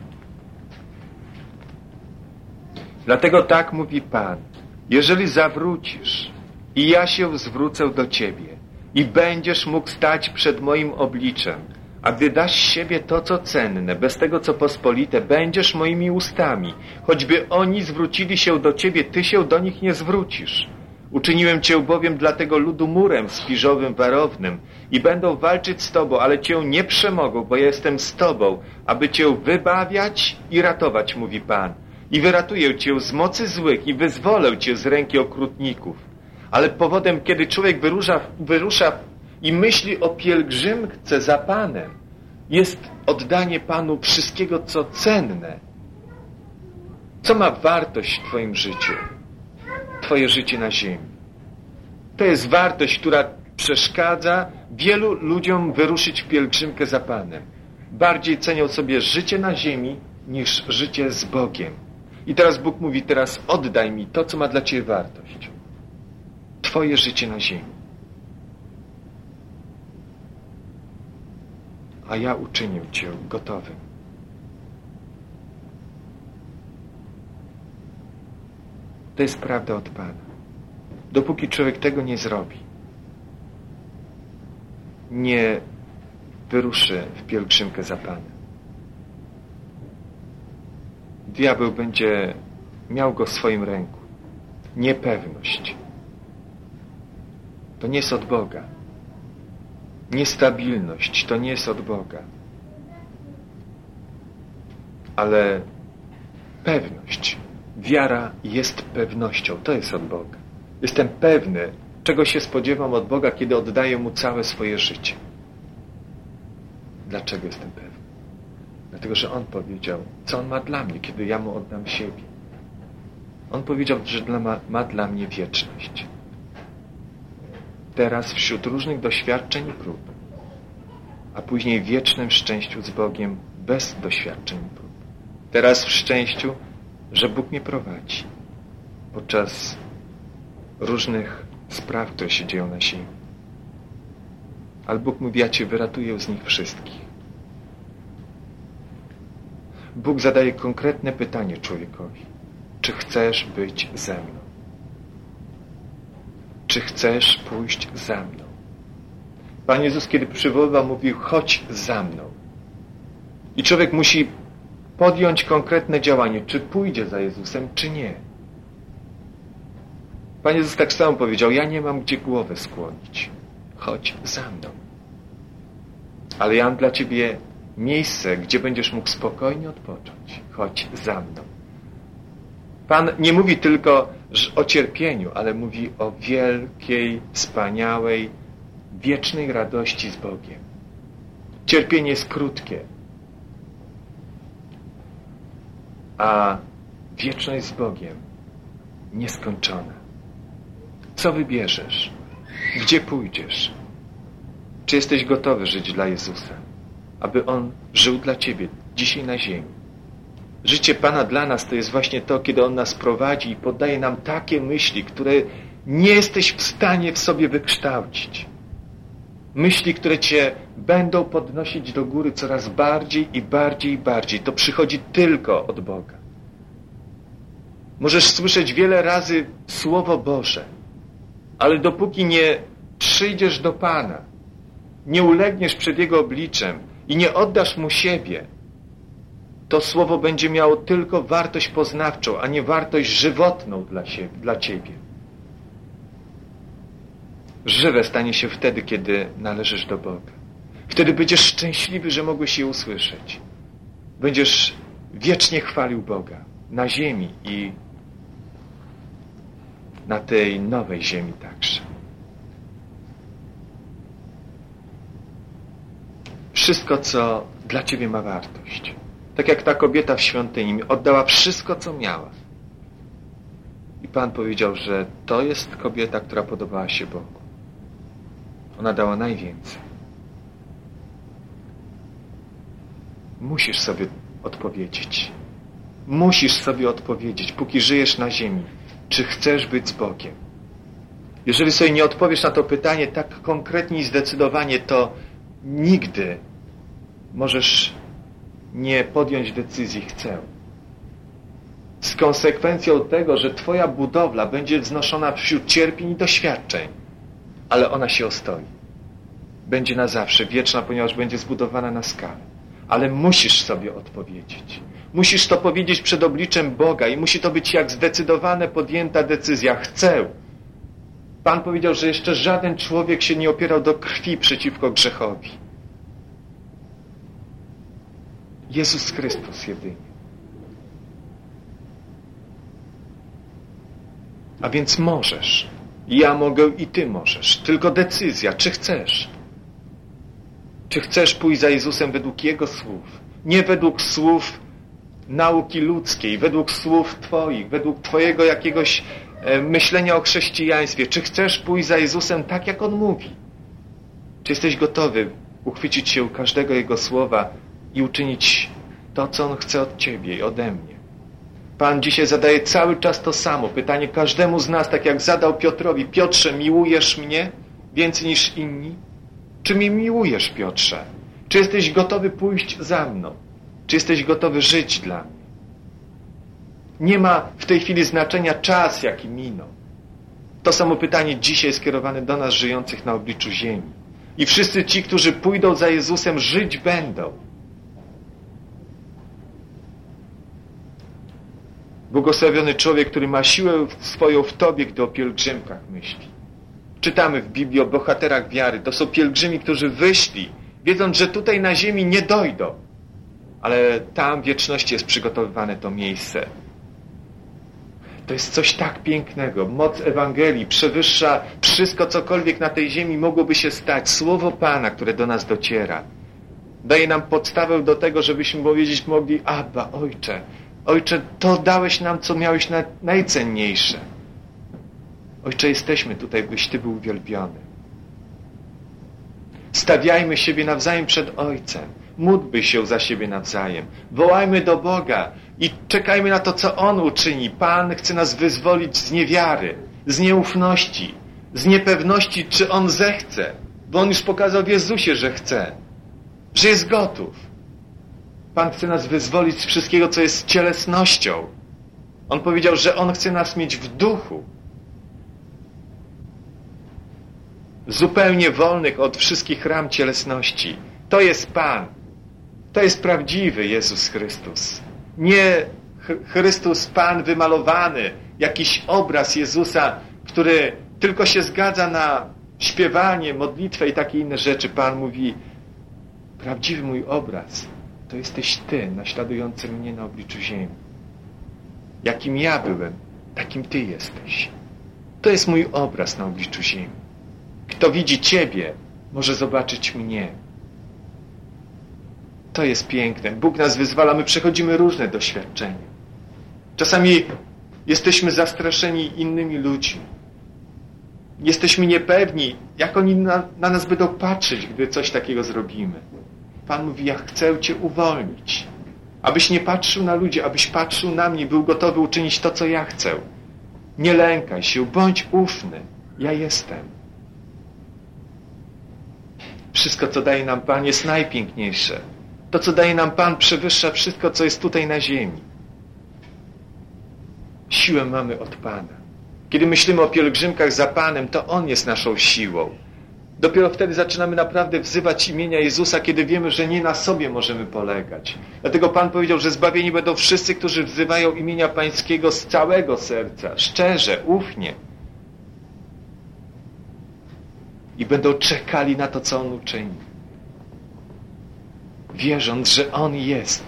Dlatego tak mówi Pan, jeżeli zawrócisz i ja się zwrócę do Ciebie i będziesz mógł stać przed moim obliczem, a gdy dasz siebie to, co cenne, bez tego, co pospolite, będziesz moimi ustami. Choćby oni zwrócili się do Ciebie, Ty się do nich nie zwrócisz. Uczyniłem Cię bowiem dla tego ludu murem spiżowym, warownym i będą walczyć z Tobą, ale Cię nie przemogą, bo ja jestem z Tobą, aby Cię wybawiać i ratować, mówi Pan. I wyratuję Cię z mocy złych i wyzwolę Cię z ręki okrutników. Ale powodem, kiedy człowiek wyrusza, wyrusza i myśli o pielgrzymce za Panem, jest oddanie Panu wszystkiego, co cenne. Co ma wartość w Twoim życiu? Twoje życie na ziemi. To jest wartość, która przeszkadza wielu ludziom wyruszyć w pielgrzymkę za Panem. Bardziej cenią sobie życie na ziemi niż życie z Bogiem. I teraz Bóg mówi, teraz oddaj mi to, co ma dla Ciebie wartość. Twoje życie na ziemi. A ja uczynię Cię gotowym. To jest prawda od Pana. Dopóki człowiek tego nie zrobi, nie wyruszy w pielgrzymkę za Panem. Diabeł będzie miał go w swoim ręku. Niepewność. To nie jest od Boga. Niestabilność to nie jest od Boga. Ale pewność, wiara jest pewnością. To jest od Boga. Jestem pewny, czego się spodziewam od Boga, kiedy oddaję Mu całe swoje życie. Dlaczego jestem pewny? Dlatego, że On powiedział, co On ma dla mnie, kiedy ja Mu oddam siebie. On powiedział, że dla, ma, ma dla mnie wieczność. Teraz wśród różnych doświadczeń i prób, a później w wiecznym szczęściu z Bogiem bez doświadczeń i prób. Teraz w szczęściu, że Bóg mnie prowadzi podczas różnych spraw, które się dzieją na ziemi. Ale Bóg mówi, ja Cię wyratuję z nich wszystkich. Bóg zadaje konkretne pytanie człowiekowi. Czy chcesz być ze mną? Czy chcesz pójść za mną? Pan Jezus, kiedy przywoływał, mówił, chodź za mną. I człowiek musi podjąć konkretne działanie, czy pójdzie za Jezusem, czy nie. Pan Jezus tak samo powiedział, ja nie mam gdzie głowę skłonić. Chodź za mną. ale ja mam dla ciebie miejsce, gdzie będziesz mógł spokojnie odpocząć. Chodź za mną. Pan nie mówi tylko o cierpieniu, ale mówi o wielkiej, wspaniałej, wiecznej radości z Bogiem. Cierpienie jest krótkie, a wieczność z Bogiem nieskończona. Co wybierzesz? Gdzie pójdziesz? Czy jesteś gotowy żyć dla Jezusa, aby On żył dla ciebie dzisiaj na ziemi? Życie Pana dla nas to jest właśnie to, kiedy On nas prowadzi i podaje nam takie myśli, które nie jesteś w stanie w sobie wykształcić. Myśli, które cię będą podnosić do góry coraz bardziej i bardziej i bardziej. To przychodzi tylko od Boga. Możesz słyszeć wiele razy Słowo Boże, ale dopóki nie przyjdziesz do Pana, nie ulegniesz przed Jego obliczem i nie oddasz Mu siebie, to Słowo będzie miało tylko wartość poznawczą, a nie wartość żywotną dla siebie, dla ciebie. Żywe stanie się wtedy, kiedy należysz do Boga. Wtedy będziesz szczęśliwy, że mogłeś je usłyszeć. Będziesz wiecznie chwalił Boga na ziemi i na tej nowej ziemi także. Wszystko, co dla ciebie ma wartość. Tak jak ta kobieta w świątyni oddała wszystko, co miała. I Pan powiedział, że to jest kobieta, która podobała się Bogu. Ona dała najwięcej. Musisz sobie odpowiedzieć. Musisz sobie odpowiedzieć, póki żyjesz na ziemi, czy chcesz być z Bogiem. Jeżeli sobie nie odpowiesz na to pytanie tak konkretnie i zdecydowanie, to nigdy możesz nie podjąć decyzji chcę. Z konsekwencją tego, że twoja budowla będzie wznoszona wśród cierpień i doświadczeń, ale ona się ostoi. Będzie na zawsze wieczna, ponieważ będzie zbudowana na skalę. Ale musisz sobie odpowiedzieć. Musisz to powiedzieć przed obliczem Boga i musi to być jak zdecydowane, podjęta decyzja. Chcę. Pan powiedział, że jeszcze żaden człowiek się nie opierał do krwi przeciwko grzechowi. Jezus Chrystus jedynie. A więc możesz. Ja mogę i ty możesz. Tylko decyzja, czy chcesz. Czy chcesz pójść za Jezusem według Jego słów? Nie według słów nauki ludzkiej, według słów twoich, według twojego jakiegoś e, myślenia o chrześcijaństwie. Czy chcesz pójść za Jezusem tak, jak On mówi? Czy jesteś gotowy uchwycić się u każdego Jego słowa i uczynić to, co On chce od ciebie i ode mnie? Pan dzisiaj zadaje cały czas to samo pytanie każdemu z nas, tak jak zadał Piotrowi. Piotrze, miłujesz mnie więcej niż inni? Czy mnie miłujesz, Piotrze? Czy jesteś gotowy pójść za mną? Czy jesteś gotowy żyć dla mnie? Nie ma w tej chwili znaczenia czas, jaki minął. To samo pytanie dzisiaj skierowane do nas żyjących na obliczu ziemi. I wszyscy ci, którzy pójdą za Jezusem, żyć będą. Błogosławiony człowiek, który ma siłę swoją w Tobie, gdy o pielgrzymkach myśli. Czytamy w Biblii o bohaterach wiary. To są pielgrzymi, którzy wyszli, wiedząc, że tutaj na ziemi nie dojdą. Ale tam w wieczności jest przygotowywane to miejsce. To jest coś tak pięknego. Moc Ewangelii przewyższa wszystko, cokolwiek na tej ziemi mogłoby się stać. Słowo Pana, które do nas dociera, daje nam podstawę do tego, żebyśmy powiedzieć mogli: Abba, Ojcze, Ojcze, to dałeś nam, co miałeś na najcenniejsze. Ojcze, jesteśmy tutaj, byś Ty był uwielbiony. Stawiajmy siebie nawzajem przed Ojcem. Módlmy się za siebie nawzajem. Wołajmy do Boga i czekajmy na to, co On uczyni. Pan chce nas wyzwolić z niewiary, z nieufności, z niepewności, czy On zechce. Bo On już pokazał w Jezusie, że chce, że jest gotów. Pan chce nas wyzwolić z wszystkiego, co jest cielesnością. On powiedział, że On chce nas mieć w duchu. Zupełnie wolnych od wszystkich ram cielesności. To jest Pan. To jest prawdziwy Jezus Chrystus. Nie Chrystus Pan wymalowany, jakiś obraz Jezusa, który tylko się zgadza na śpiewanie, modlitwę i takie inne rzeczy. Pan mówi: Prawdziwy mój obraz to jesteś Ty, naśladujący mnie na obliczu ziemi. Jakim ja byłem, takim Ty jesteś. To jest mój obraz na obliczu ziemi. Kto widzi Ciebie, może zobaczyć mnie. To jest piękne. Bóg nas wyzwala, my przechodzimy różne doświadczenia. Czasami jesteśmy zastraszeni innymi ludźmi. Jesteśmy niepewni, jak oni na, na nas będą patrzeć, gdy coś takiego zrobimy. Pan mówi, ja chcę Cię uwolnić. Abyś nie patrzył na ludzi, abyś patrzył na mnie, był gotowy uczynić to, co ja chcę. Nie lękaj się, bądź ufny. Ja jestem. Wszystko, co daje nam Pan, jest najpiękniejsze. To, co daje nam Pan, przewyższa wszystko, co jest tutaj na ziemi. Siłę mamy od Pana. Kiedy myślimy o pielgrzymkach za Panem, to On jest naszą siłą. Dopiero wtedy zaczynamy naprawdę wzywać imienia Jezusa, kiedy wiemy, że nie na sobie możemy polegać. Dlatego Pan powiedział, że zbawieni będą wszyscy, którzy wzywają imienia Pańskiego z całego serca, szczerze, ufnie. I będą czekali na to, co On uczyni. Wierząc, że On jest.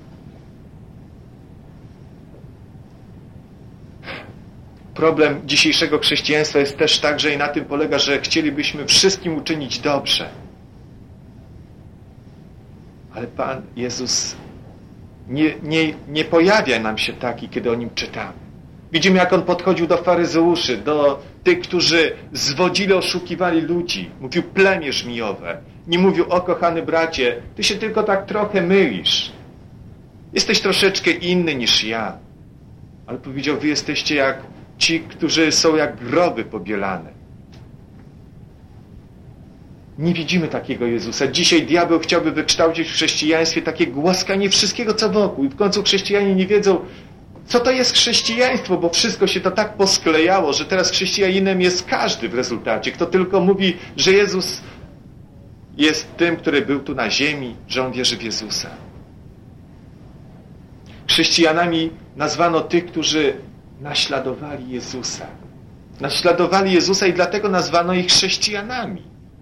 Problem dzisiejszego chrześcijaństwa jest też także i na tym polega, że chcielibyśmy wszystkim uczynić dobrze. Ale Pan Jezus nie, nie, nie pojawia nam się taki, kiedy o Nim czytamy. Widzimy, jak On podchodził do faryzeuszy, do tych, którzy zwodzili, oszukiwali ludzi. Mówił plemię żmijowe. Nie mówił, o kochany bracie, ty się tylko tak trochę mylisz. Jesteś troszeczkę inny niż ja. Ale powiedział, wy jesteście jak ci, którzy są jak groby pobielane. Nie widzimy takiego Jezusa. Dzisiaj diabeł chciałby wykształcić w chrześcijaństwie takie głaskanie wszystkiego, co wokół. I w końcu chrześcijanie nie wiedzą, co to jest chrześcijaństwo, bo wszystko się to tak posklejało, że teraz chrześcijaninem jest każdy w rezultacie. Kto tylko mówi, że Jezus jest tym, który był tu na ziemi, że on wierzy w Jezusa. Chrześcijanami nazwano tych, którzy naśladowali Jezusa. Naśladowali Jezusa i dlatego nazwano ich chrześcijanami.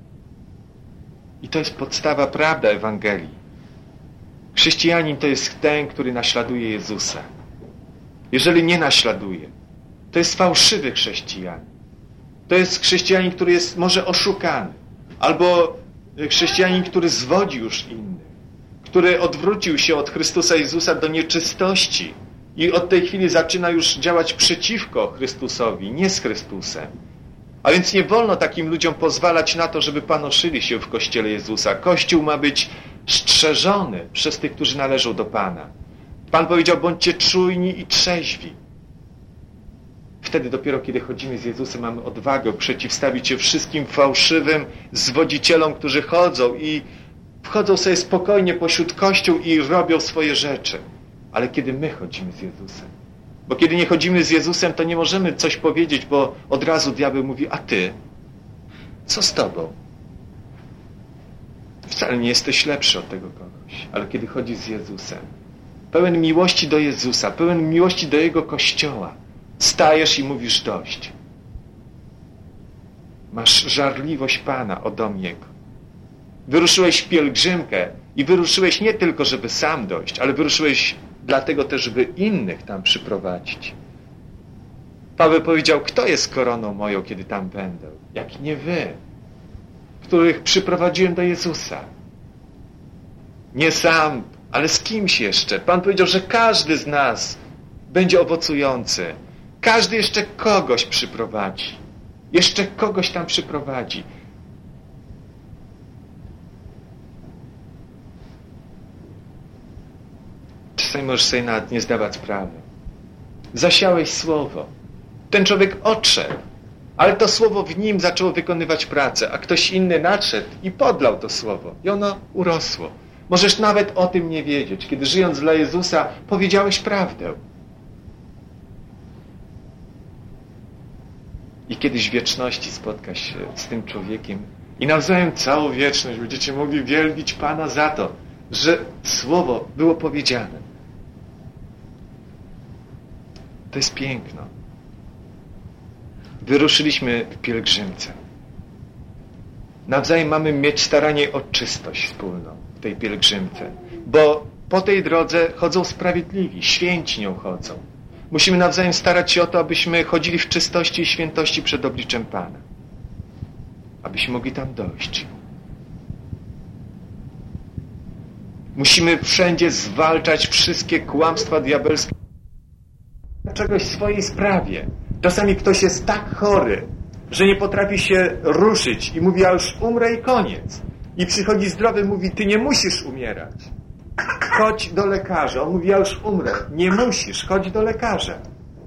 I to jest podstawa, prawda Ewangelii. Chrześcijanin to jest ten, który naśladuje Jezusa. Jeżeli nie naśladuje, to jest fałszywy chrześcijanin. To jest chrześcijanin, który jest może oszukany. Albo chrześcijanin, który zwodzi już innych. Który odwrócił się od Chrystusa Jezusa do nieczystości. I od tej chwili zaczyna już działać przeciwko Chrystusowi, nie z Chrystusem. A więc nie wolno takim ludziom pozwalać na to, żeby panoszyli się w Kościele Jezusa. Kościół ma być strzeżony przez tych, którzy należą do Pana. Pan powiedział, bądźcie czujni i trzeźwi. Wtedy dopiero, kiedy chodzimy z Jezusem, mamy odwagę przeciwstawić się wszystkim fałszywym zwodzicielom, którzy chodzą i wchodzą sobie spokojnie pośród Kościół i robią swoje rzeczy. Ale kiedy my chodzimy z Jezusem, bo kiedy nie chodzimy z Jezusem, to nie możemy coś powiedzieć, bo od razu diabeł mówi, a ty? Co z tobą? Wcale nie jesteś lepszy od tego kogoś. Ale kiedy chodzisz z Jezusem, pełen miłości do Jezusa, pełen miłości do Jego Kościoła, stajesz i mówisz dość. Masz żarliwość Pana o dom Jego. Wyruszyłeś w pielgrzymkę i wyruszyłeś nie tylko, żeby sam dojść, ale wyruszyłeś dlatego też, żeby innych tam przyprowadzić. Paweł powiedział, kto jest koroną moją, kiedy tam będę? Jak nie wy, których przyprowadziłem do Jezusa. Nie sam, ale z kimś jeszcze. Pan powiedział, że każdy z nas będzie owocujący. Każdy jeszcze kogoś przyprowadzi. Jeszcze kogoś tam przyprowadzi. Czasami możesz sobie nawet nie zdawać sprawy. Zasiałeś słowo. Ten człowiek odszedł, ale to słowo w nim zaczęło wykonywać pracę, a ktoś inny nadszedł i podlał to słowo. I ono urosło. Możesz nawet o tym nie wiedzieć. Kiedy żyjąc dla Jezusa, powiedziałeś prawdę. I kiedyś w wieczności spotkasz się z tym człowiekiem i nawzajem całą wieczność będziecie mogli wielbić Pana za to, że słowo było powiedziane. To jest piękno. Wyruszyliśmy w pielgrzymce. Nawzajem mamy mieć staranie o czystość wspólną. tej pielgrzymce, bo po tej drodze chodzą sprawiedliwi, święci nią chodzą. Musimy nawzajem starać się o to, abyśmy chodzili w czystości i świętości przed obliczem Pana, abyśmy mogli tam dojść. Musimy wszędzie zwalczać wszystkie kłamstwa diabelskie, czegoś w swojej sprawie. Czasami ktoś jest tak chory, że nie potrafi się ruszyć i mówi, ja już umrę i koniec. I przychodzi zdrowy, mówi, ty nie musisz umierać. Chodź do lekarza. On mówi, ja już umrę. Nie musisz, chodź do lekarza.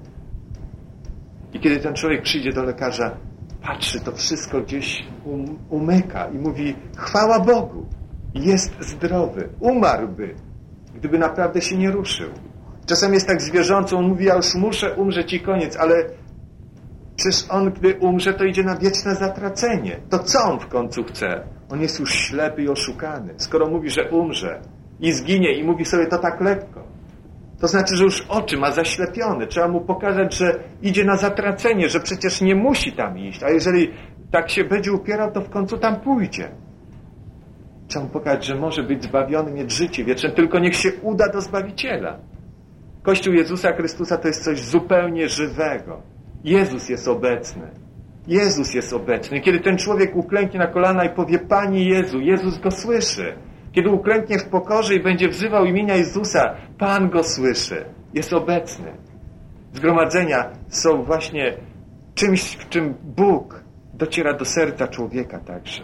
I kiedy ten człowiek przyjdzie do lekarza, patrzy, to wszystko gdzieś um, umyka i mówi, chwała Bogu, jest zdrowy, umarłby, gdyby naprawdę się nie ruszył. Czasem jest tak zwierząco, on mówi, ja już muszę umrzeć i koniec, ale przecież on, gdy umrze, to idzie na wieczne zatracenie. To co on w końcu chce? On jest już ślepy i oszukany. Skoro mówi, że umrze i zginie i mówi sobie to tak lekko, to znaczy, że już oczy ma zaślepione. Trzeba mu pokazać, że idzie na zatracenie, że przecież nie musi tam iść. A jeżeli tak się będzie upierał, to w końcu tam pójdzie. Trzeba mu pokazać, że może być zbawiony, mieć życie wieczne, tylko niech się uda do Zbawiciela. Kościół Jezusa Chrystusa to jest coś zupełnie żywego. Jezus jest obecny. Jezus jest obecny. Kiedy ten człowiek uklęknie na kolana i powie, Panie Jezu, Jezus go słyszy. Kiedy uklęknie w pokorze i będzie wzywał imienia Jezusa, Pan go słyszy. Jest obecny. Zgromadzenia są właśnie czymś, w czym Bóg dociera do serca człowieka także.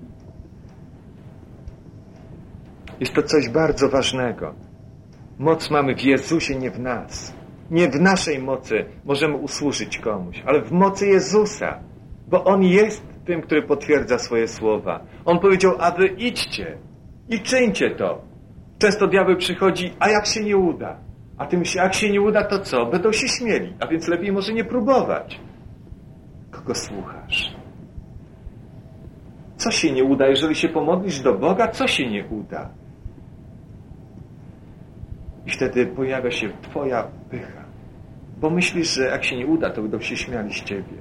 Jest to coś bardzo ważnego. Moc mamy w Jezusie, nie w nas. Nie w naszej mocy możemy usłużyć komuś, ale w mocy Jezusa, bo On jest tym, który potwierdza swoje słowa. On powiedział, a wy idźcie i czyńcie to. Często diabeł przychodzi, a jak się nie uda? A ty myślisz, jak się nie uda, to co? Będą się śmieli, a więc lepiej może nie próbować. Kogo słuchasz? Co się nie uda? Jeżeli się pomodlisz do Boga, co się nie uda? I wtedy pojawia się twoja pycha. Bo myślisz, że jak się nie uda, to będą się śmiali z ciebie.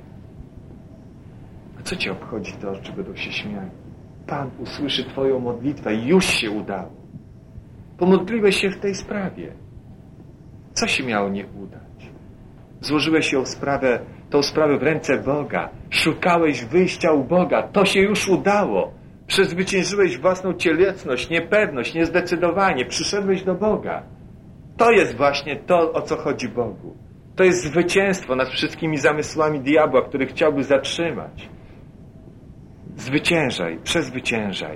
A co cię obchodzi to, czy będą się śmiali? Pan usłyszy twoją modlitwę i już się udało. Pomodliłeś się w tej sprawie. Co się miało nie udać? Złożyłeś ją sprawę, tą sprawę w ręce Boga. Szukałeś wyjścia u Boga. To się już udało. Przezwyciężyłeś własną cielesność, niepewność, niezdecydowanie. Przyszedłeś do Boga. To jest właśnie to, o co chodzi Bogu. To jest zwycięstwo nad wszystkimi zamysłami diabła, który chciałby zatrzymać. Zwyciężaj, przezwyciężaj.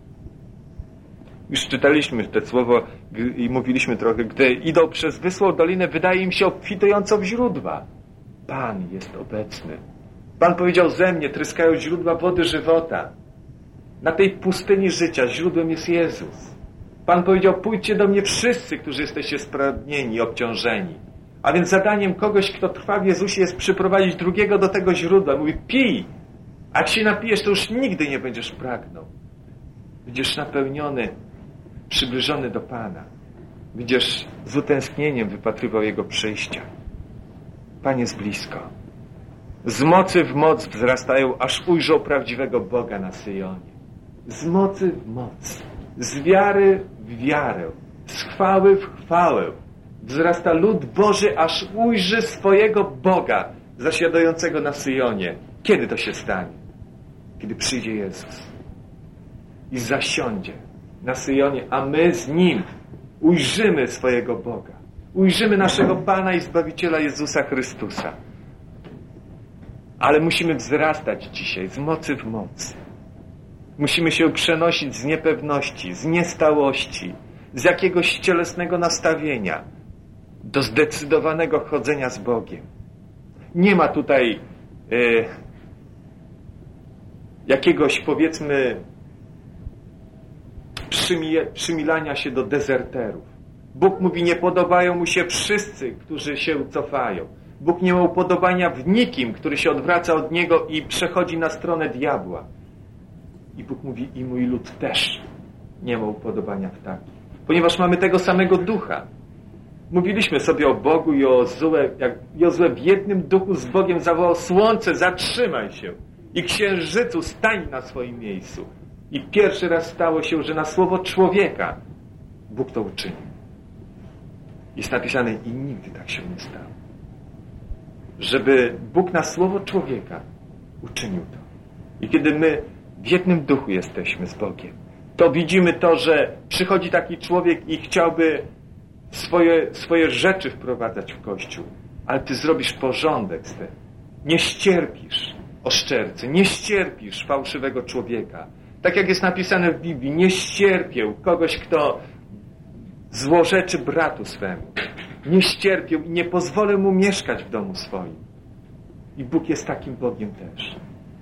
Już czytaliśmy te słowo i mówiliśmy trochę, gdy idą przez wyschłą dolinę, wydaje im się obfitującą w źródła. Pan jest obecny. Pan powiedział, ze mnie tryskają źródła wody żywota. Na tej pustyni życia źródłem jest Jezus. Pan powiedział, pójdźcie do mnie wszyscy, którzy jesteście spragnieni, obciążeni. A więc zadaniem kogoś, kto trwa w Jezusie, jest przyprowadzić drugiego do tego źródła. Mówi, pij. A jak się napijesz, to już nigdy nie będziesz pragnął. Będziesz napełniony, przybliżony do Pana. Będziesz z utęsknieniem wypatrywał Jego przyjścia. Pan jest blisko. Z mocy w moc wzrastają, aż ujrzą prawdziwego Boga na Syjonie. Z mocy w moc. Z wiary w wiarę. Z chwały w chwałę. Wzrasta lud Boży, aż ujrzy swojego Boga zasiadającego na Syjonie. Kiedy to się stanie? Kiedy przyjdzie Jezus i zasiądzie na Syjonie, a my z Nim ujrzymy swojego Boga. Ujrzymy naszego Pana i Zbawiciela Jezusa Chrystusa. Ale musimy wzrastać dzisiaj z mocy w moc. Musimy się przenosić z niepewności, z niestałości, z jakiegoś cielesnego nastawienia do zdecydowanego chodzenia z Bogiem. Nie ma tutaj e, jakiegoś, powiedzmy, przymie, przymilania się do dezerterów. Bóg mówi, nie podobają mu się wszyscy, którzy się cofają. Bóg nie ma upodobania w nikim, który się odwraca od Niego i przechodzi na stronę diabła. I Bóg mówi, i mój lud też nie ma upodobania w takim. Ponieważ mamy tego samego ducha. Mówiliśmy sobie o Bogu i o Jozue, jak Jozue w jednym duchu z Bogiem zawołał, słońce, zatrzymaj się i księżycu, stań na swoim miejscu. I pierwszy raz stało się, że na słowo człowieka Bóg to uczynił. Jest napisane i nigdy tak się nie stało. Żeby Bóg na słowo człowieka uczynił to. I kiedy my w jednym duchu jesteśmy z Bogiem, to widzimy to, że przychodzi taki człowiek i chciałby swoje, swoje rzeczy wprowadzać w Kościół, ale ty zrobisz porządek z tym. Nie ścierpisz oszczercy, nie ścierpisz fałszywego człowieka. Tak jak jest napisane w Biblii, nie ścierpię kogoś, kto złorzeczy bratu swemu. Nie ścierpię i nie pozwolę mu mieszkać w domu swoim. I Bóg jest takim Bogiem też.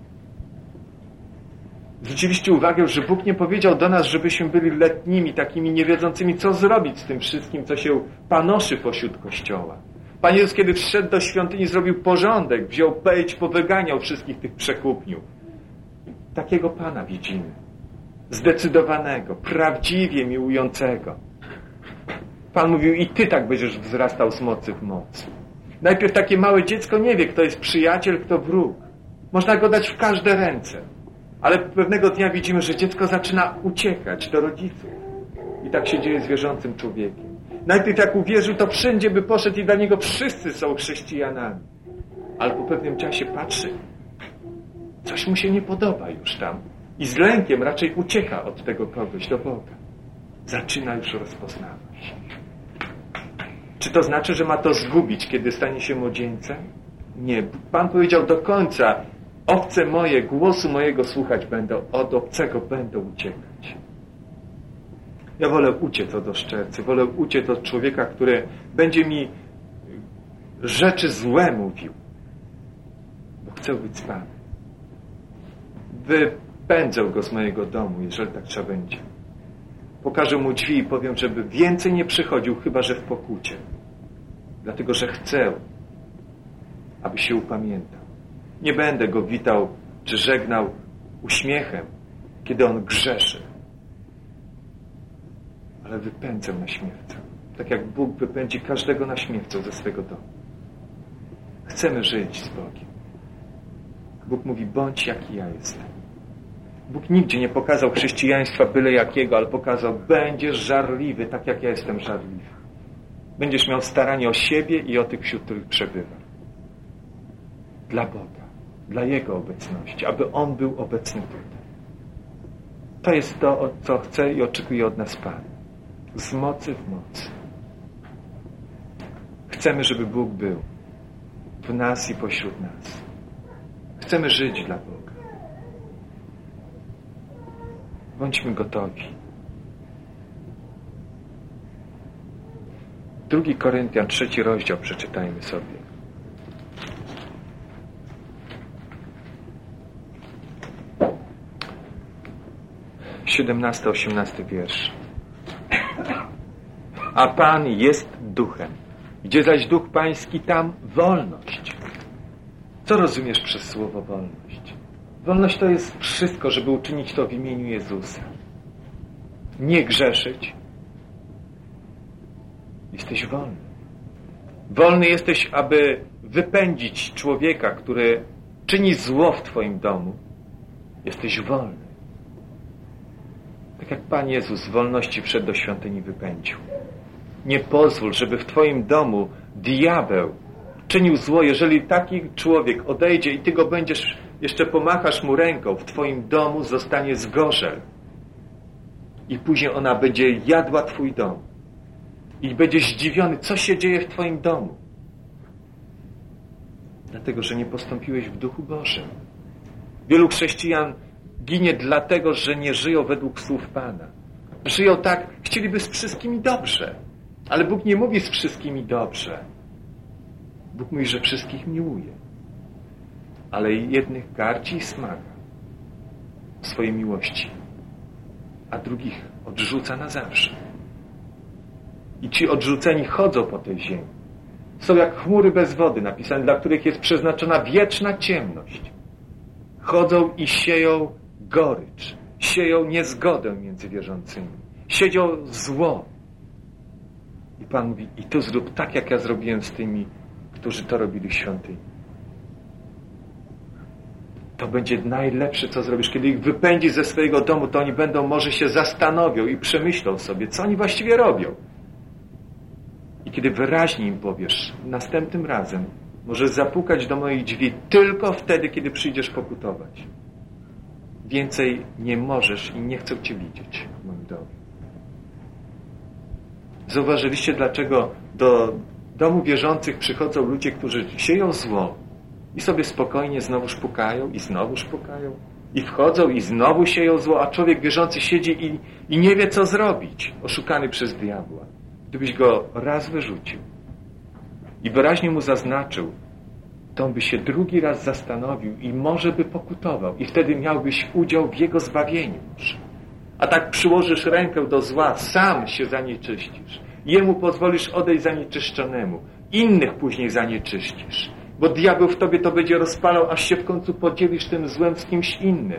Zwróciliście uwagę, że Bóg nie powiedział do nas, żebyśmy byli letnimi, takimi niewiedzącymi, co zrobić z tym wszystkim, co się panoszy pośród Kościoła. Pan Jezus, kiedy wszedł do świątyni, zrobił porządek, wziął pędź, powyganiał wszystkich tych przekupniów. Takiego Pana widzimy. Zdecydowanego, prawdziwie miłującego. Pan mówił, i ty tak będziesz wzrastał z mocy w moc. Najpierw takie małe dziecko nie wie, kto jest przyjaciel, kto wróg. Można go dać w każde ręce. Ale pewnego dnia widzimy, że dziecko zaczyna uciekać do rodziców. I tak się dzieje z wierzącym człowiekiem. Najpierw jak uwierzył, to wszędzie by poszedł i dla niego wszyscy są chrześcijanami. Ale po pewnym czasie patrzy, coś mu się nie podoba już tam. I z lękiem raczej ucieka od tego kogoś do Boga. Zaczyna już rozpoznawać. Czy to znaczy, że ma to zgubić, kiedy stanie się młodzieńcem? Nie. Pan powiedział do końca, owce moje, głosu mojego słuchać będą, od obcego będą uciekać. Ja wolę uciec od oszczercy, wolę uciec od człowieka, który będzie mi rzeczy złe mówił, bo chcę być z Panem. Wypędzę go z mojego domu, jeżeli tak trzeba będzie. Pokażę mu drzwi i powiem, żeby więcej nie przychodził, chyba że w pokucie. Dlatego, że chcę, aby się upamiętał. Nie będę go witał czy żegnał uśmiechem, kiedy on grzeszy. Ale wypędzę na śmierć. Tak jak Bóg wypędzi każdego na śmierć ze swego domu. Chcemy żyć z Bogiem. Bóg mówi, bądź jaki ja jestem. Bóg nigdzie nie pokazał chrześcijaństwa byle jakiego, ale pokazał, będziesz żarliwy, tak jak ja jestem żarliwy. Będziesz miał staranie o siebie i o tych, wśród których przebywa. Dla Boga, dla Jego obecności, aby On był obecny tutaj. To jest to, co chce i oczekuje od nas Pan. Z mocy w mocy. Chcemy, żeby Bóg był w nas i pośród nas. Chcemy żyć dla Boga. Bądźmy gotowi. Drugi Koryntian, trzeci rozdział, przeczytajmy sobie. siedemnasty, osiemnasty wiersz. A Pan jest duchem. Gdzie zaś duch Pański, tam wolność. Co rozumiesz przez słowo wolność? Wolność to jest wszystko, żeby uczynić to w imieniu Jezusa. Nie grzeszyć. Jesteś wolny. Wolny jesteś, aby wypędzić człowieka, który czyni zło w Twoim domu. Jesteś wolny. Tak jak Pan Jezus z wolności wszedł do świątyni, wypędził. Nie pozwól, żeby w Twoim domu diabeł czynił zło. Jeżeli taki człowiek odejdzie i Ty go będziesz, jeszcze pomachasz mu ręką, w Twoim domu zostanie zgorzel. I później ona będzie jadła Twój dom. I będziesz zdziwiony, co się dzieje w Twoim domu. Dlatego, że nie postąpiłeś w Duchu Bożym. Wielu chrześcijan ginie dlatego, że nie żyją według słów Pana. Żyją tak, chcieliby z wszystkimi dobrze. Ale Bóg nie mówi z wszystkimi dobrze. Bóg mówi, że wszystkich miłuje. Ale jednych gardzi i smaga w swojej miłości, a drugich odrzuca na zawsze. I ci odrzuceni chodzą po tej ziemi. Są jak chmury bez wody, napisane, dla których jest przeznaczona wieczna ciemność. Chodzą i sieją gorycz, sieją niezgodę między wierzącymi, sieją zło. I Pan mówi, i tu zrób tak, jak ja zrobiłem z tymi, którzy to robili w świątyni. to będzie najlepsze, co zrobisz. Kiedy ich wypędzisz ze swojego domu, to oni będą, może się zastanowią i przemyślą sobie, co oni właściwie robią. I kiedy wyraźnie im powiesz, następnym razem możesz zapukać do moich drzwi tylko wtedy, kiedy przyjdziesz pokutować. Więcej nie możesz i nie chcę Cię widzieć w moim domu. Zauważyliście, dlaczego do domu wierzących przychodzą ludzie, którzy sieją zło i sobie spokojnie znowuż pukają i znowuż pukają i wchodzą i znowu sieją zło, a człowiek wierzący siedzi i, i nie wie, co zrobić, oszukany przez diabła. Gdybyś go raz wyrzucił i wyraźnie mu zaznaczył, to on by się drugi raz zastanowił i może by pokutował i wtedy miałbyś udział w jego zbawieniu. A tak przyłożysz rękę do zła, sam się zanieczyścisz. Jemu pozwolisz odejść zanieczyszczonemu. Innych później zanieczyścisz. Bo diabeł w tobie to będzie rozpalał, aż się w końcu podzielisz tym złem z kimś innym.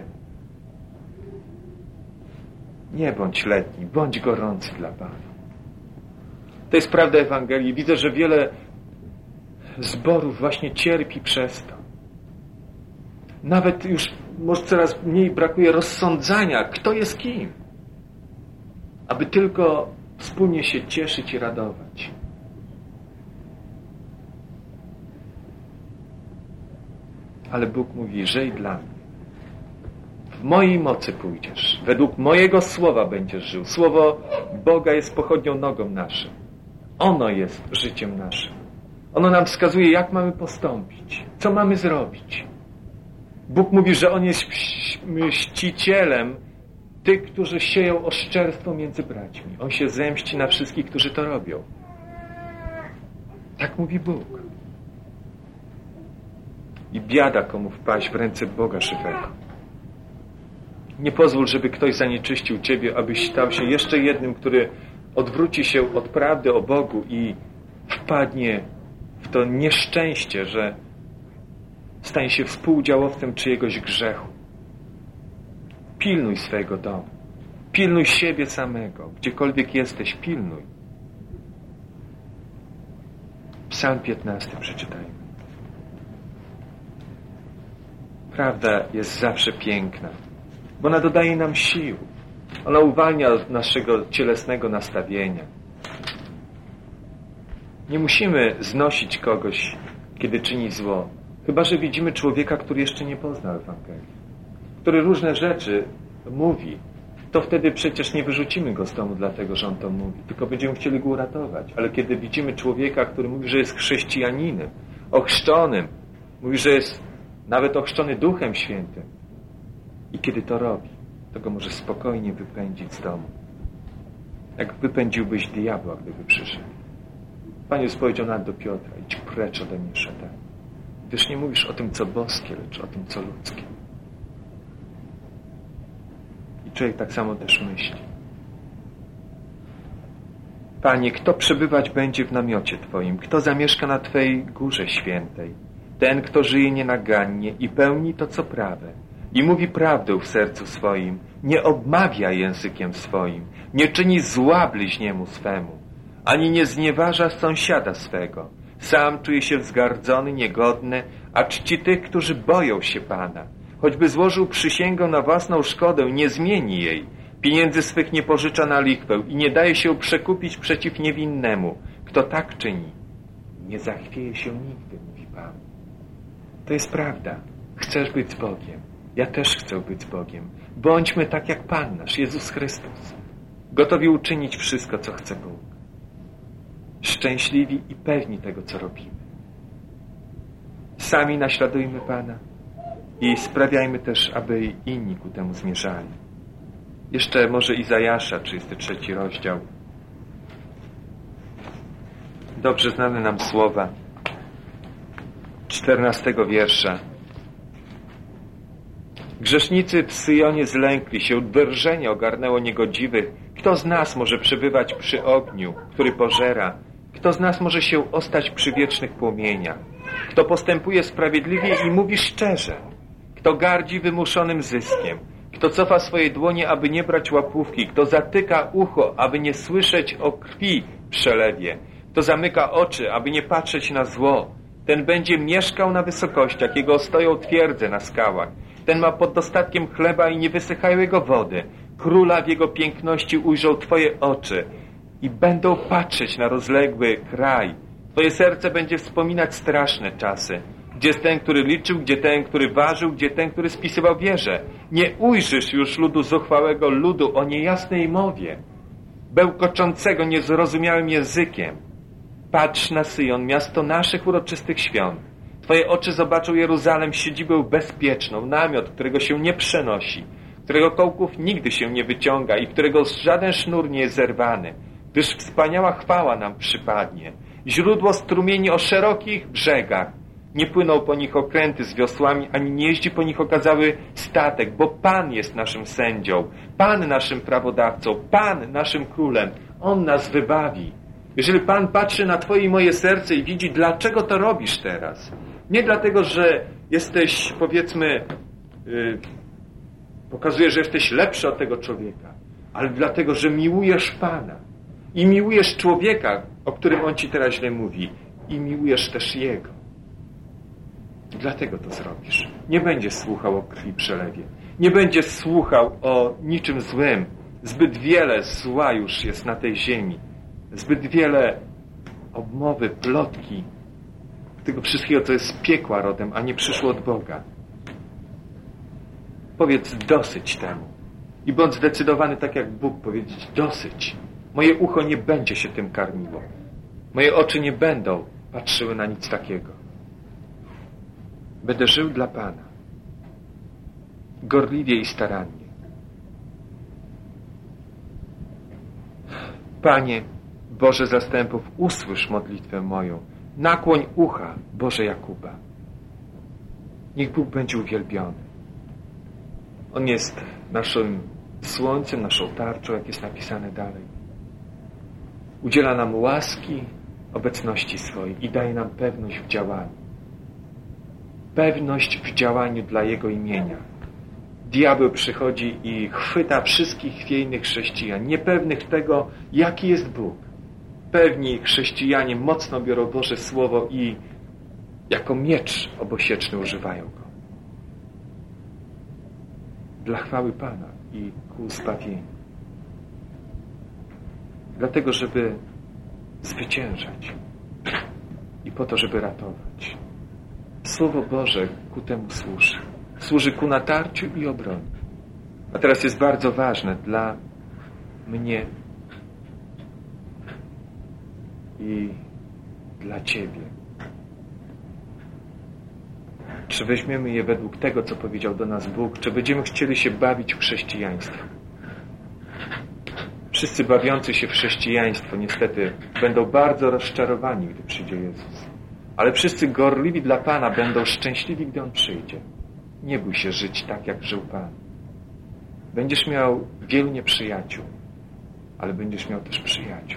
Nie bądź letni, bądź gorący dla Pana. To jest prawda Ewangelii. Widzę, że wiele zborów właśnie cierpi przez to. Nawet już może coraz mniej brakuje rozsądzania, kto jest kim. Aby tylko wspólnie się cieszyć i radować. Ale Bóg mówi, żyj dla mnie. W mojej mocy pójdziesz. Według mojego słowa będziesz żył. Słowo Boga jest pochodnią nogą naszym. Ono jest życiem naszym. Ono nam wskazuje, jak mamy postąpić. Co mamy zrobić. Bóg mówi, że On jest mścicielem tych, którzy sieją oszczerstwo między braćmi. On się zemści na wszystkich, którzy to robią. Tak mówi Bóg. I biada komu wpaść w ręce Boga żywego. Nie pozwól, żeby ktoś zanieczyścił ciebie, abyś stał się jeszcze jednym, który odwróci się od prawdy o Bogu i wpadnie w to nieszczęście, że stanie się współudziałowcem czyjegoś grzechu. Pilnuj swojego domu. Pilnuj siebie samego. Gdziekolwiek jesteś, pilnuj. Psalm piętnasty przeczytajmy. Prawda jest zawsze piękna, bo ona dodaje nam sił. Ona uwalnia od naszego cielesnego nastawienia. Nie musimy znosić kogoś, kiedy czyni zło. Chyba że widzimy człowieka, który jeszcze nie poznał Ewangelii, który różne rzeczy mówi, to wtedy przecież nie wyrzucimy go z domu dlatego, że on to mówi, tylko będziemy chcieli go uratować. Ale kiedy widzimy człowieka, który mówi, że jest chrześcijaninem, ochrzczonym, mówi, że jest nawet ochrzczony Duchem Świętym i kiedy to robi, to go może spokojnie wypędzić z domu. Jak wypędziłbyś diabła, gdyby przyszedł. Pan Jezus powiedział nawet do Piotra, idź precz ode mnie, szatan. Gdyż nie mówisz o tym, co boskie, lecz o tym, co ludzkie. I człowiek tak samo też myśli. Panie, kto przebywać będzie w namiocie Twoim? Kto zamieszka na Twojej górze świętej? Ten, kto żyje nienagannie i pełni to, co prawe. I mówi prawdę w sercu swoim. Nie obmawia językiem swoim. Nie czyni zła bliźniemu swemu. Ani nie znieważa sąsiada swego. Sam czuje się wzgardzony, niegodny, a czci tych, którzy boją się Pana. Choćby złożył przysięgę na własną szkodę, nie zmieni jej. Pieniędzy swych nie pożycza na lichwę i nie daje się przekupić przeciw niewinnemu. Kto tak czyni, nie zachwieje się nigdy, mówi Pan. To jest prawda. Chcesz być z Bogiem. Ja też chcę być z Bogiem. Bądźmy tak jak Pan nasz, Jezus Chrystus. Gotowi uczynić wszystko, co chce Bóg. Szczęśliwi i pewni tego, co robimy. Sami naśladujmy Pana i sprawiajmy też, aby inni ku temu zmierzali. Jeszcze może Izajasza, trzydziesty trzeci rozdział. Dobrze znane nam słowa czternastego wiersza. Grzesznicy w Syjonie zlękli się, drżenie ogarnęło niegodziwych. Kto z nas może przebywać przy ogniu, który pożera? Kto z nas może się ostać przy wiecznych płomieniach? Kto postępuje sprawiedliwie i mówi szczerze? Kto gardzi wymuszonym zyskiem? Kto cofa swoje dłonie, aby nie brać łapówki? Kto zatyka ucho, aby nie słyszeć o krwi w przelewie? Kto zamyka oczy, aby nie patrzeć na zło? Ten będzie mieszkał na wysokościach, jego stoją twierdze na skałach. ten ma pod dostatkiem chleba i nie wysychają jego wody. Króla w jego piękności ujrzą Twoje oczy i będą patrzeć na rozległy kraj. Twoje serce będzie wspominać straszne czasy. Gdzie jest ten, który liczył, gdzie ten, który ważył, gdzie ten, który spisywał wieże. Nie ujrzysz już ludu zuchwałego, ludu o niejasnej mowie, bełkoczącego niezrozumiałym językiem. Patrz na Syjon, miasto naszych uroczystych świąt. Twoje oczy zobaczą Jeruzalem, siedzibę bezpieczną, namiot, którego się nie przenosi, którego kołków nigdy się nie wyciąga i którego żaden sznur nie jest zerwany, gdyż wspaniała chwała nam przypadnie. Źródło strumieni o szerokich brzegach. Nie płyną po nich okręty z wiosłami, ani nie jeździ po nich okazały statek, bo Pan jest naszym sędzią, Pan naszym prawodawcą, Pan naszym królem. On nas wybawi. Jeżeli Pan patrzy na Twoje i moje serce i widzi, dlaczego to robisz teraz, nie dlatego, że jesteś, powiedzmy, yy, pokazujesz, że jesteś lepszy od tego człowieka, ale dlatego, że miłujesz Pana i miłujesz człowieka, o którym On Ci teraz źle mówi, i miłujesz też Jego. Dlatego to zrobisz. Nie będziesz słuchał o krwi przelewie. Nie będziesz słuchał o niczym złym. Zbyt wiele zła już jest na tej ziemi. Zbyt wiele obmowy, plotki, tego wszystkiego, co jest z piekła rodem, a nie przyszło od Boga. Powiedz dosyć temu. I bądź zdecydowany tak jak Bóg powiedzieć dosyć. Moje ucho nie będzie się tym karmiło. Moje oczy nie będą patrzyły na nic takiego. Będę żył dla Pana. Gorliwie i starannie. Panie, Boże zastępów, usłysz modlitwę moją. Nakłoń ucha, Boże Jakuba. Niech Bóg będzie uwielbiony. On jest naszym słońcem, naszą tarczą, jak jest napisane dalej. Udziela nam łaski, obecności swojej i daje nam pewność w działaniu. Pewność w działaniu dla Jego imienia. Diabeł przychodzi i chwyta wszystkich chwiejnych chrześcijan, niepewnych tego, jaki jest Bóg. Pewni chrześcijanie mocno biorą Boże Słowo i jako miecz obosieczny używają go. Dla chwały Pana i ku zbawieniu. Dlatego, żeby zwyciężać i po to, żeby ratować. Słowo Boże ku temu służy. Służy ku natarciu i obronie. A teraz jest bardzo ważne dla mnie i dla Ciebie. Czy weźmiemy je według tego, co powiedział do nas Bóg, czy będziemy chcieli się bawić w chrześcijaństwo? Wszyscy bawiący się w chrześcijaństwo niestety będą bardzo rozczarowani, gdy przyjdzie Jezus. Ale wszyscy gorliwi dla Pana będą szczęśliwi, gdy On przyjdzie. Nie bój się żyć tak, jak żył Pan. Będziesz miał wielu nieprzyjaciół, ale będziesz miał też przyjaciół.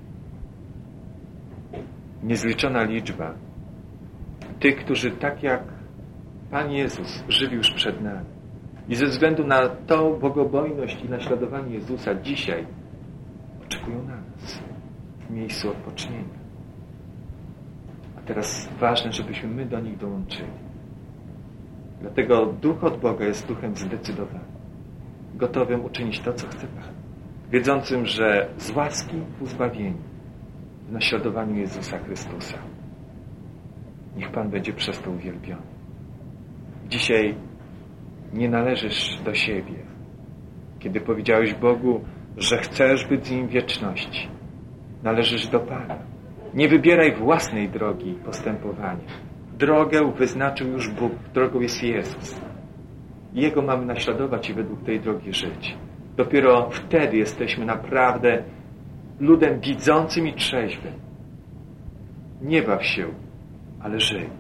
Niezliczona liczba tych, którzy tak jak Pan Jezus żyli już przed nami i ze względu na tą bogobojność i naśladowanie Jezusa dzisiaj oczekują na nas w miejscu odpocznienia. A teraz ważne, żebyśmy my do nich dołączyli. Dlatego duch od Boga jest duchem zdecydowanym, gotowym uczynić to, co chce Pan, wiedzącym, że z łaski ku zbawieniu w naśladowaniu Jezusa Chrystusa. Niech Pan będzie przez to uwielbiony. Dzisiaj nie należysz do siebie, kiedy powiedziałeś Bogu, że chcesz być z Nim w wieczności. Należysz do Pana. Nie wybieraj własnej drogi postępowania. Drogę wyznaczył już Bóg. Drogą jest Jezus. Jego mamy naśladować i według tej drogi żyć. Dopiero wtedy jesteśmy naprawdę ludem widzącym i trzeźwym. Nie baw się, ale żyj.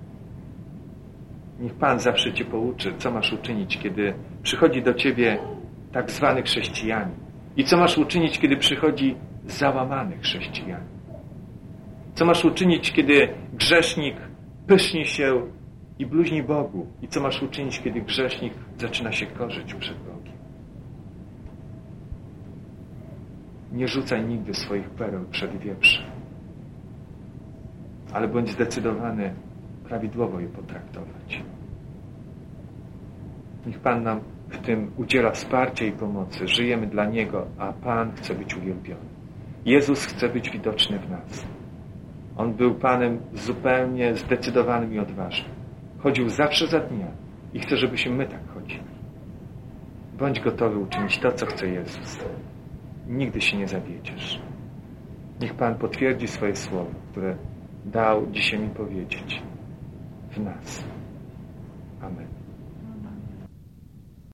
Niech Pan zawsze Cię pouczy, co masz uczynić, kiedy przychodzi do Ciebie tak zwany chrześcijanin. I co masz uczynić, kiedy przychodzi załamany chrześcijanin. Co masz uczynić, kiedy grzesznik pyszni się i bluźni Bogu. I co masz uczynić, kiedy grzesznik zaczyna się korzyć przed Bogiem. Nie rzucaj nigdy swoich pereł przed wieprzem, ale bądź zdecydowany prawidłowo je potraktować. Niech Pan nam w tym udziela wsparcia i pomocy. Żyjemy dla Niego, a Pan chce być uwielbiony. Jezus chce być widoczny w nas. On był Panem zupełnie zdecydowanym i odważnym. Chodził zawsze za dnia i chce, żebyśmy my tak chodzili. Bądź gotowy uczynić to, co chce Jezus. Nigdy się nie zawiedziesz. Niech Pan potwierdzi swoje słowo, które dał dzisiaj mi powiedzieć w nas. Amen.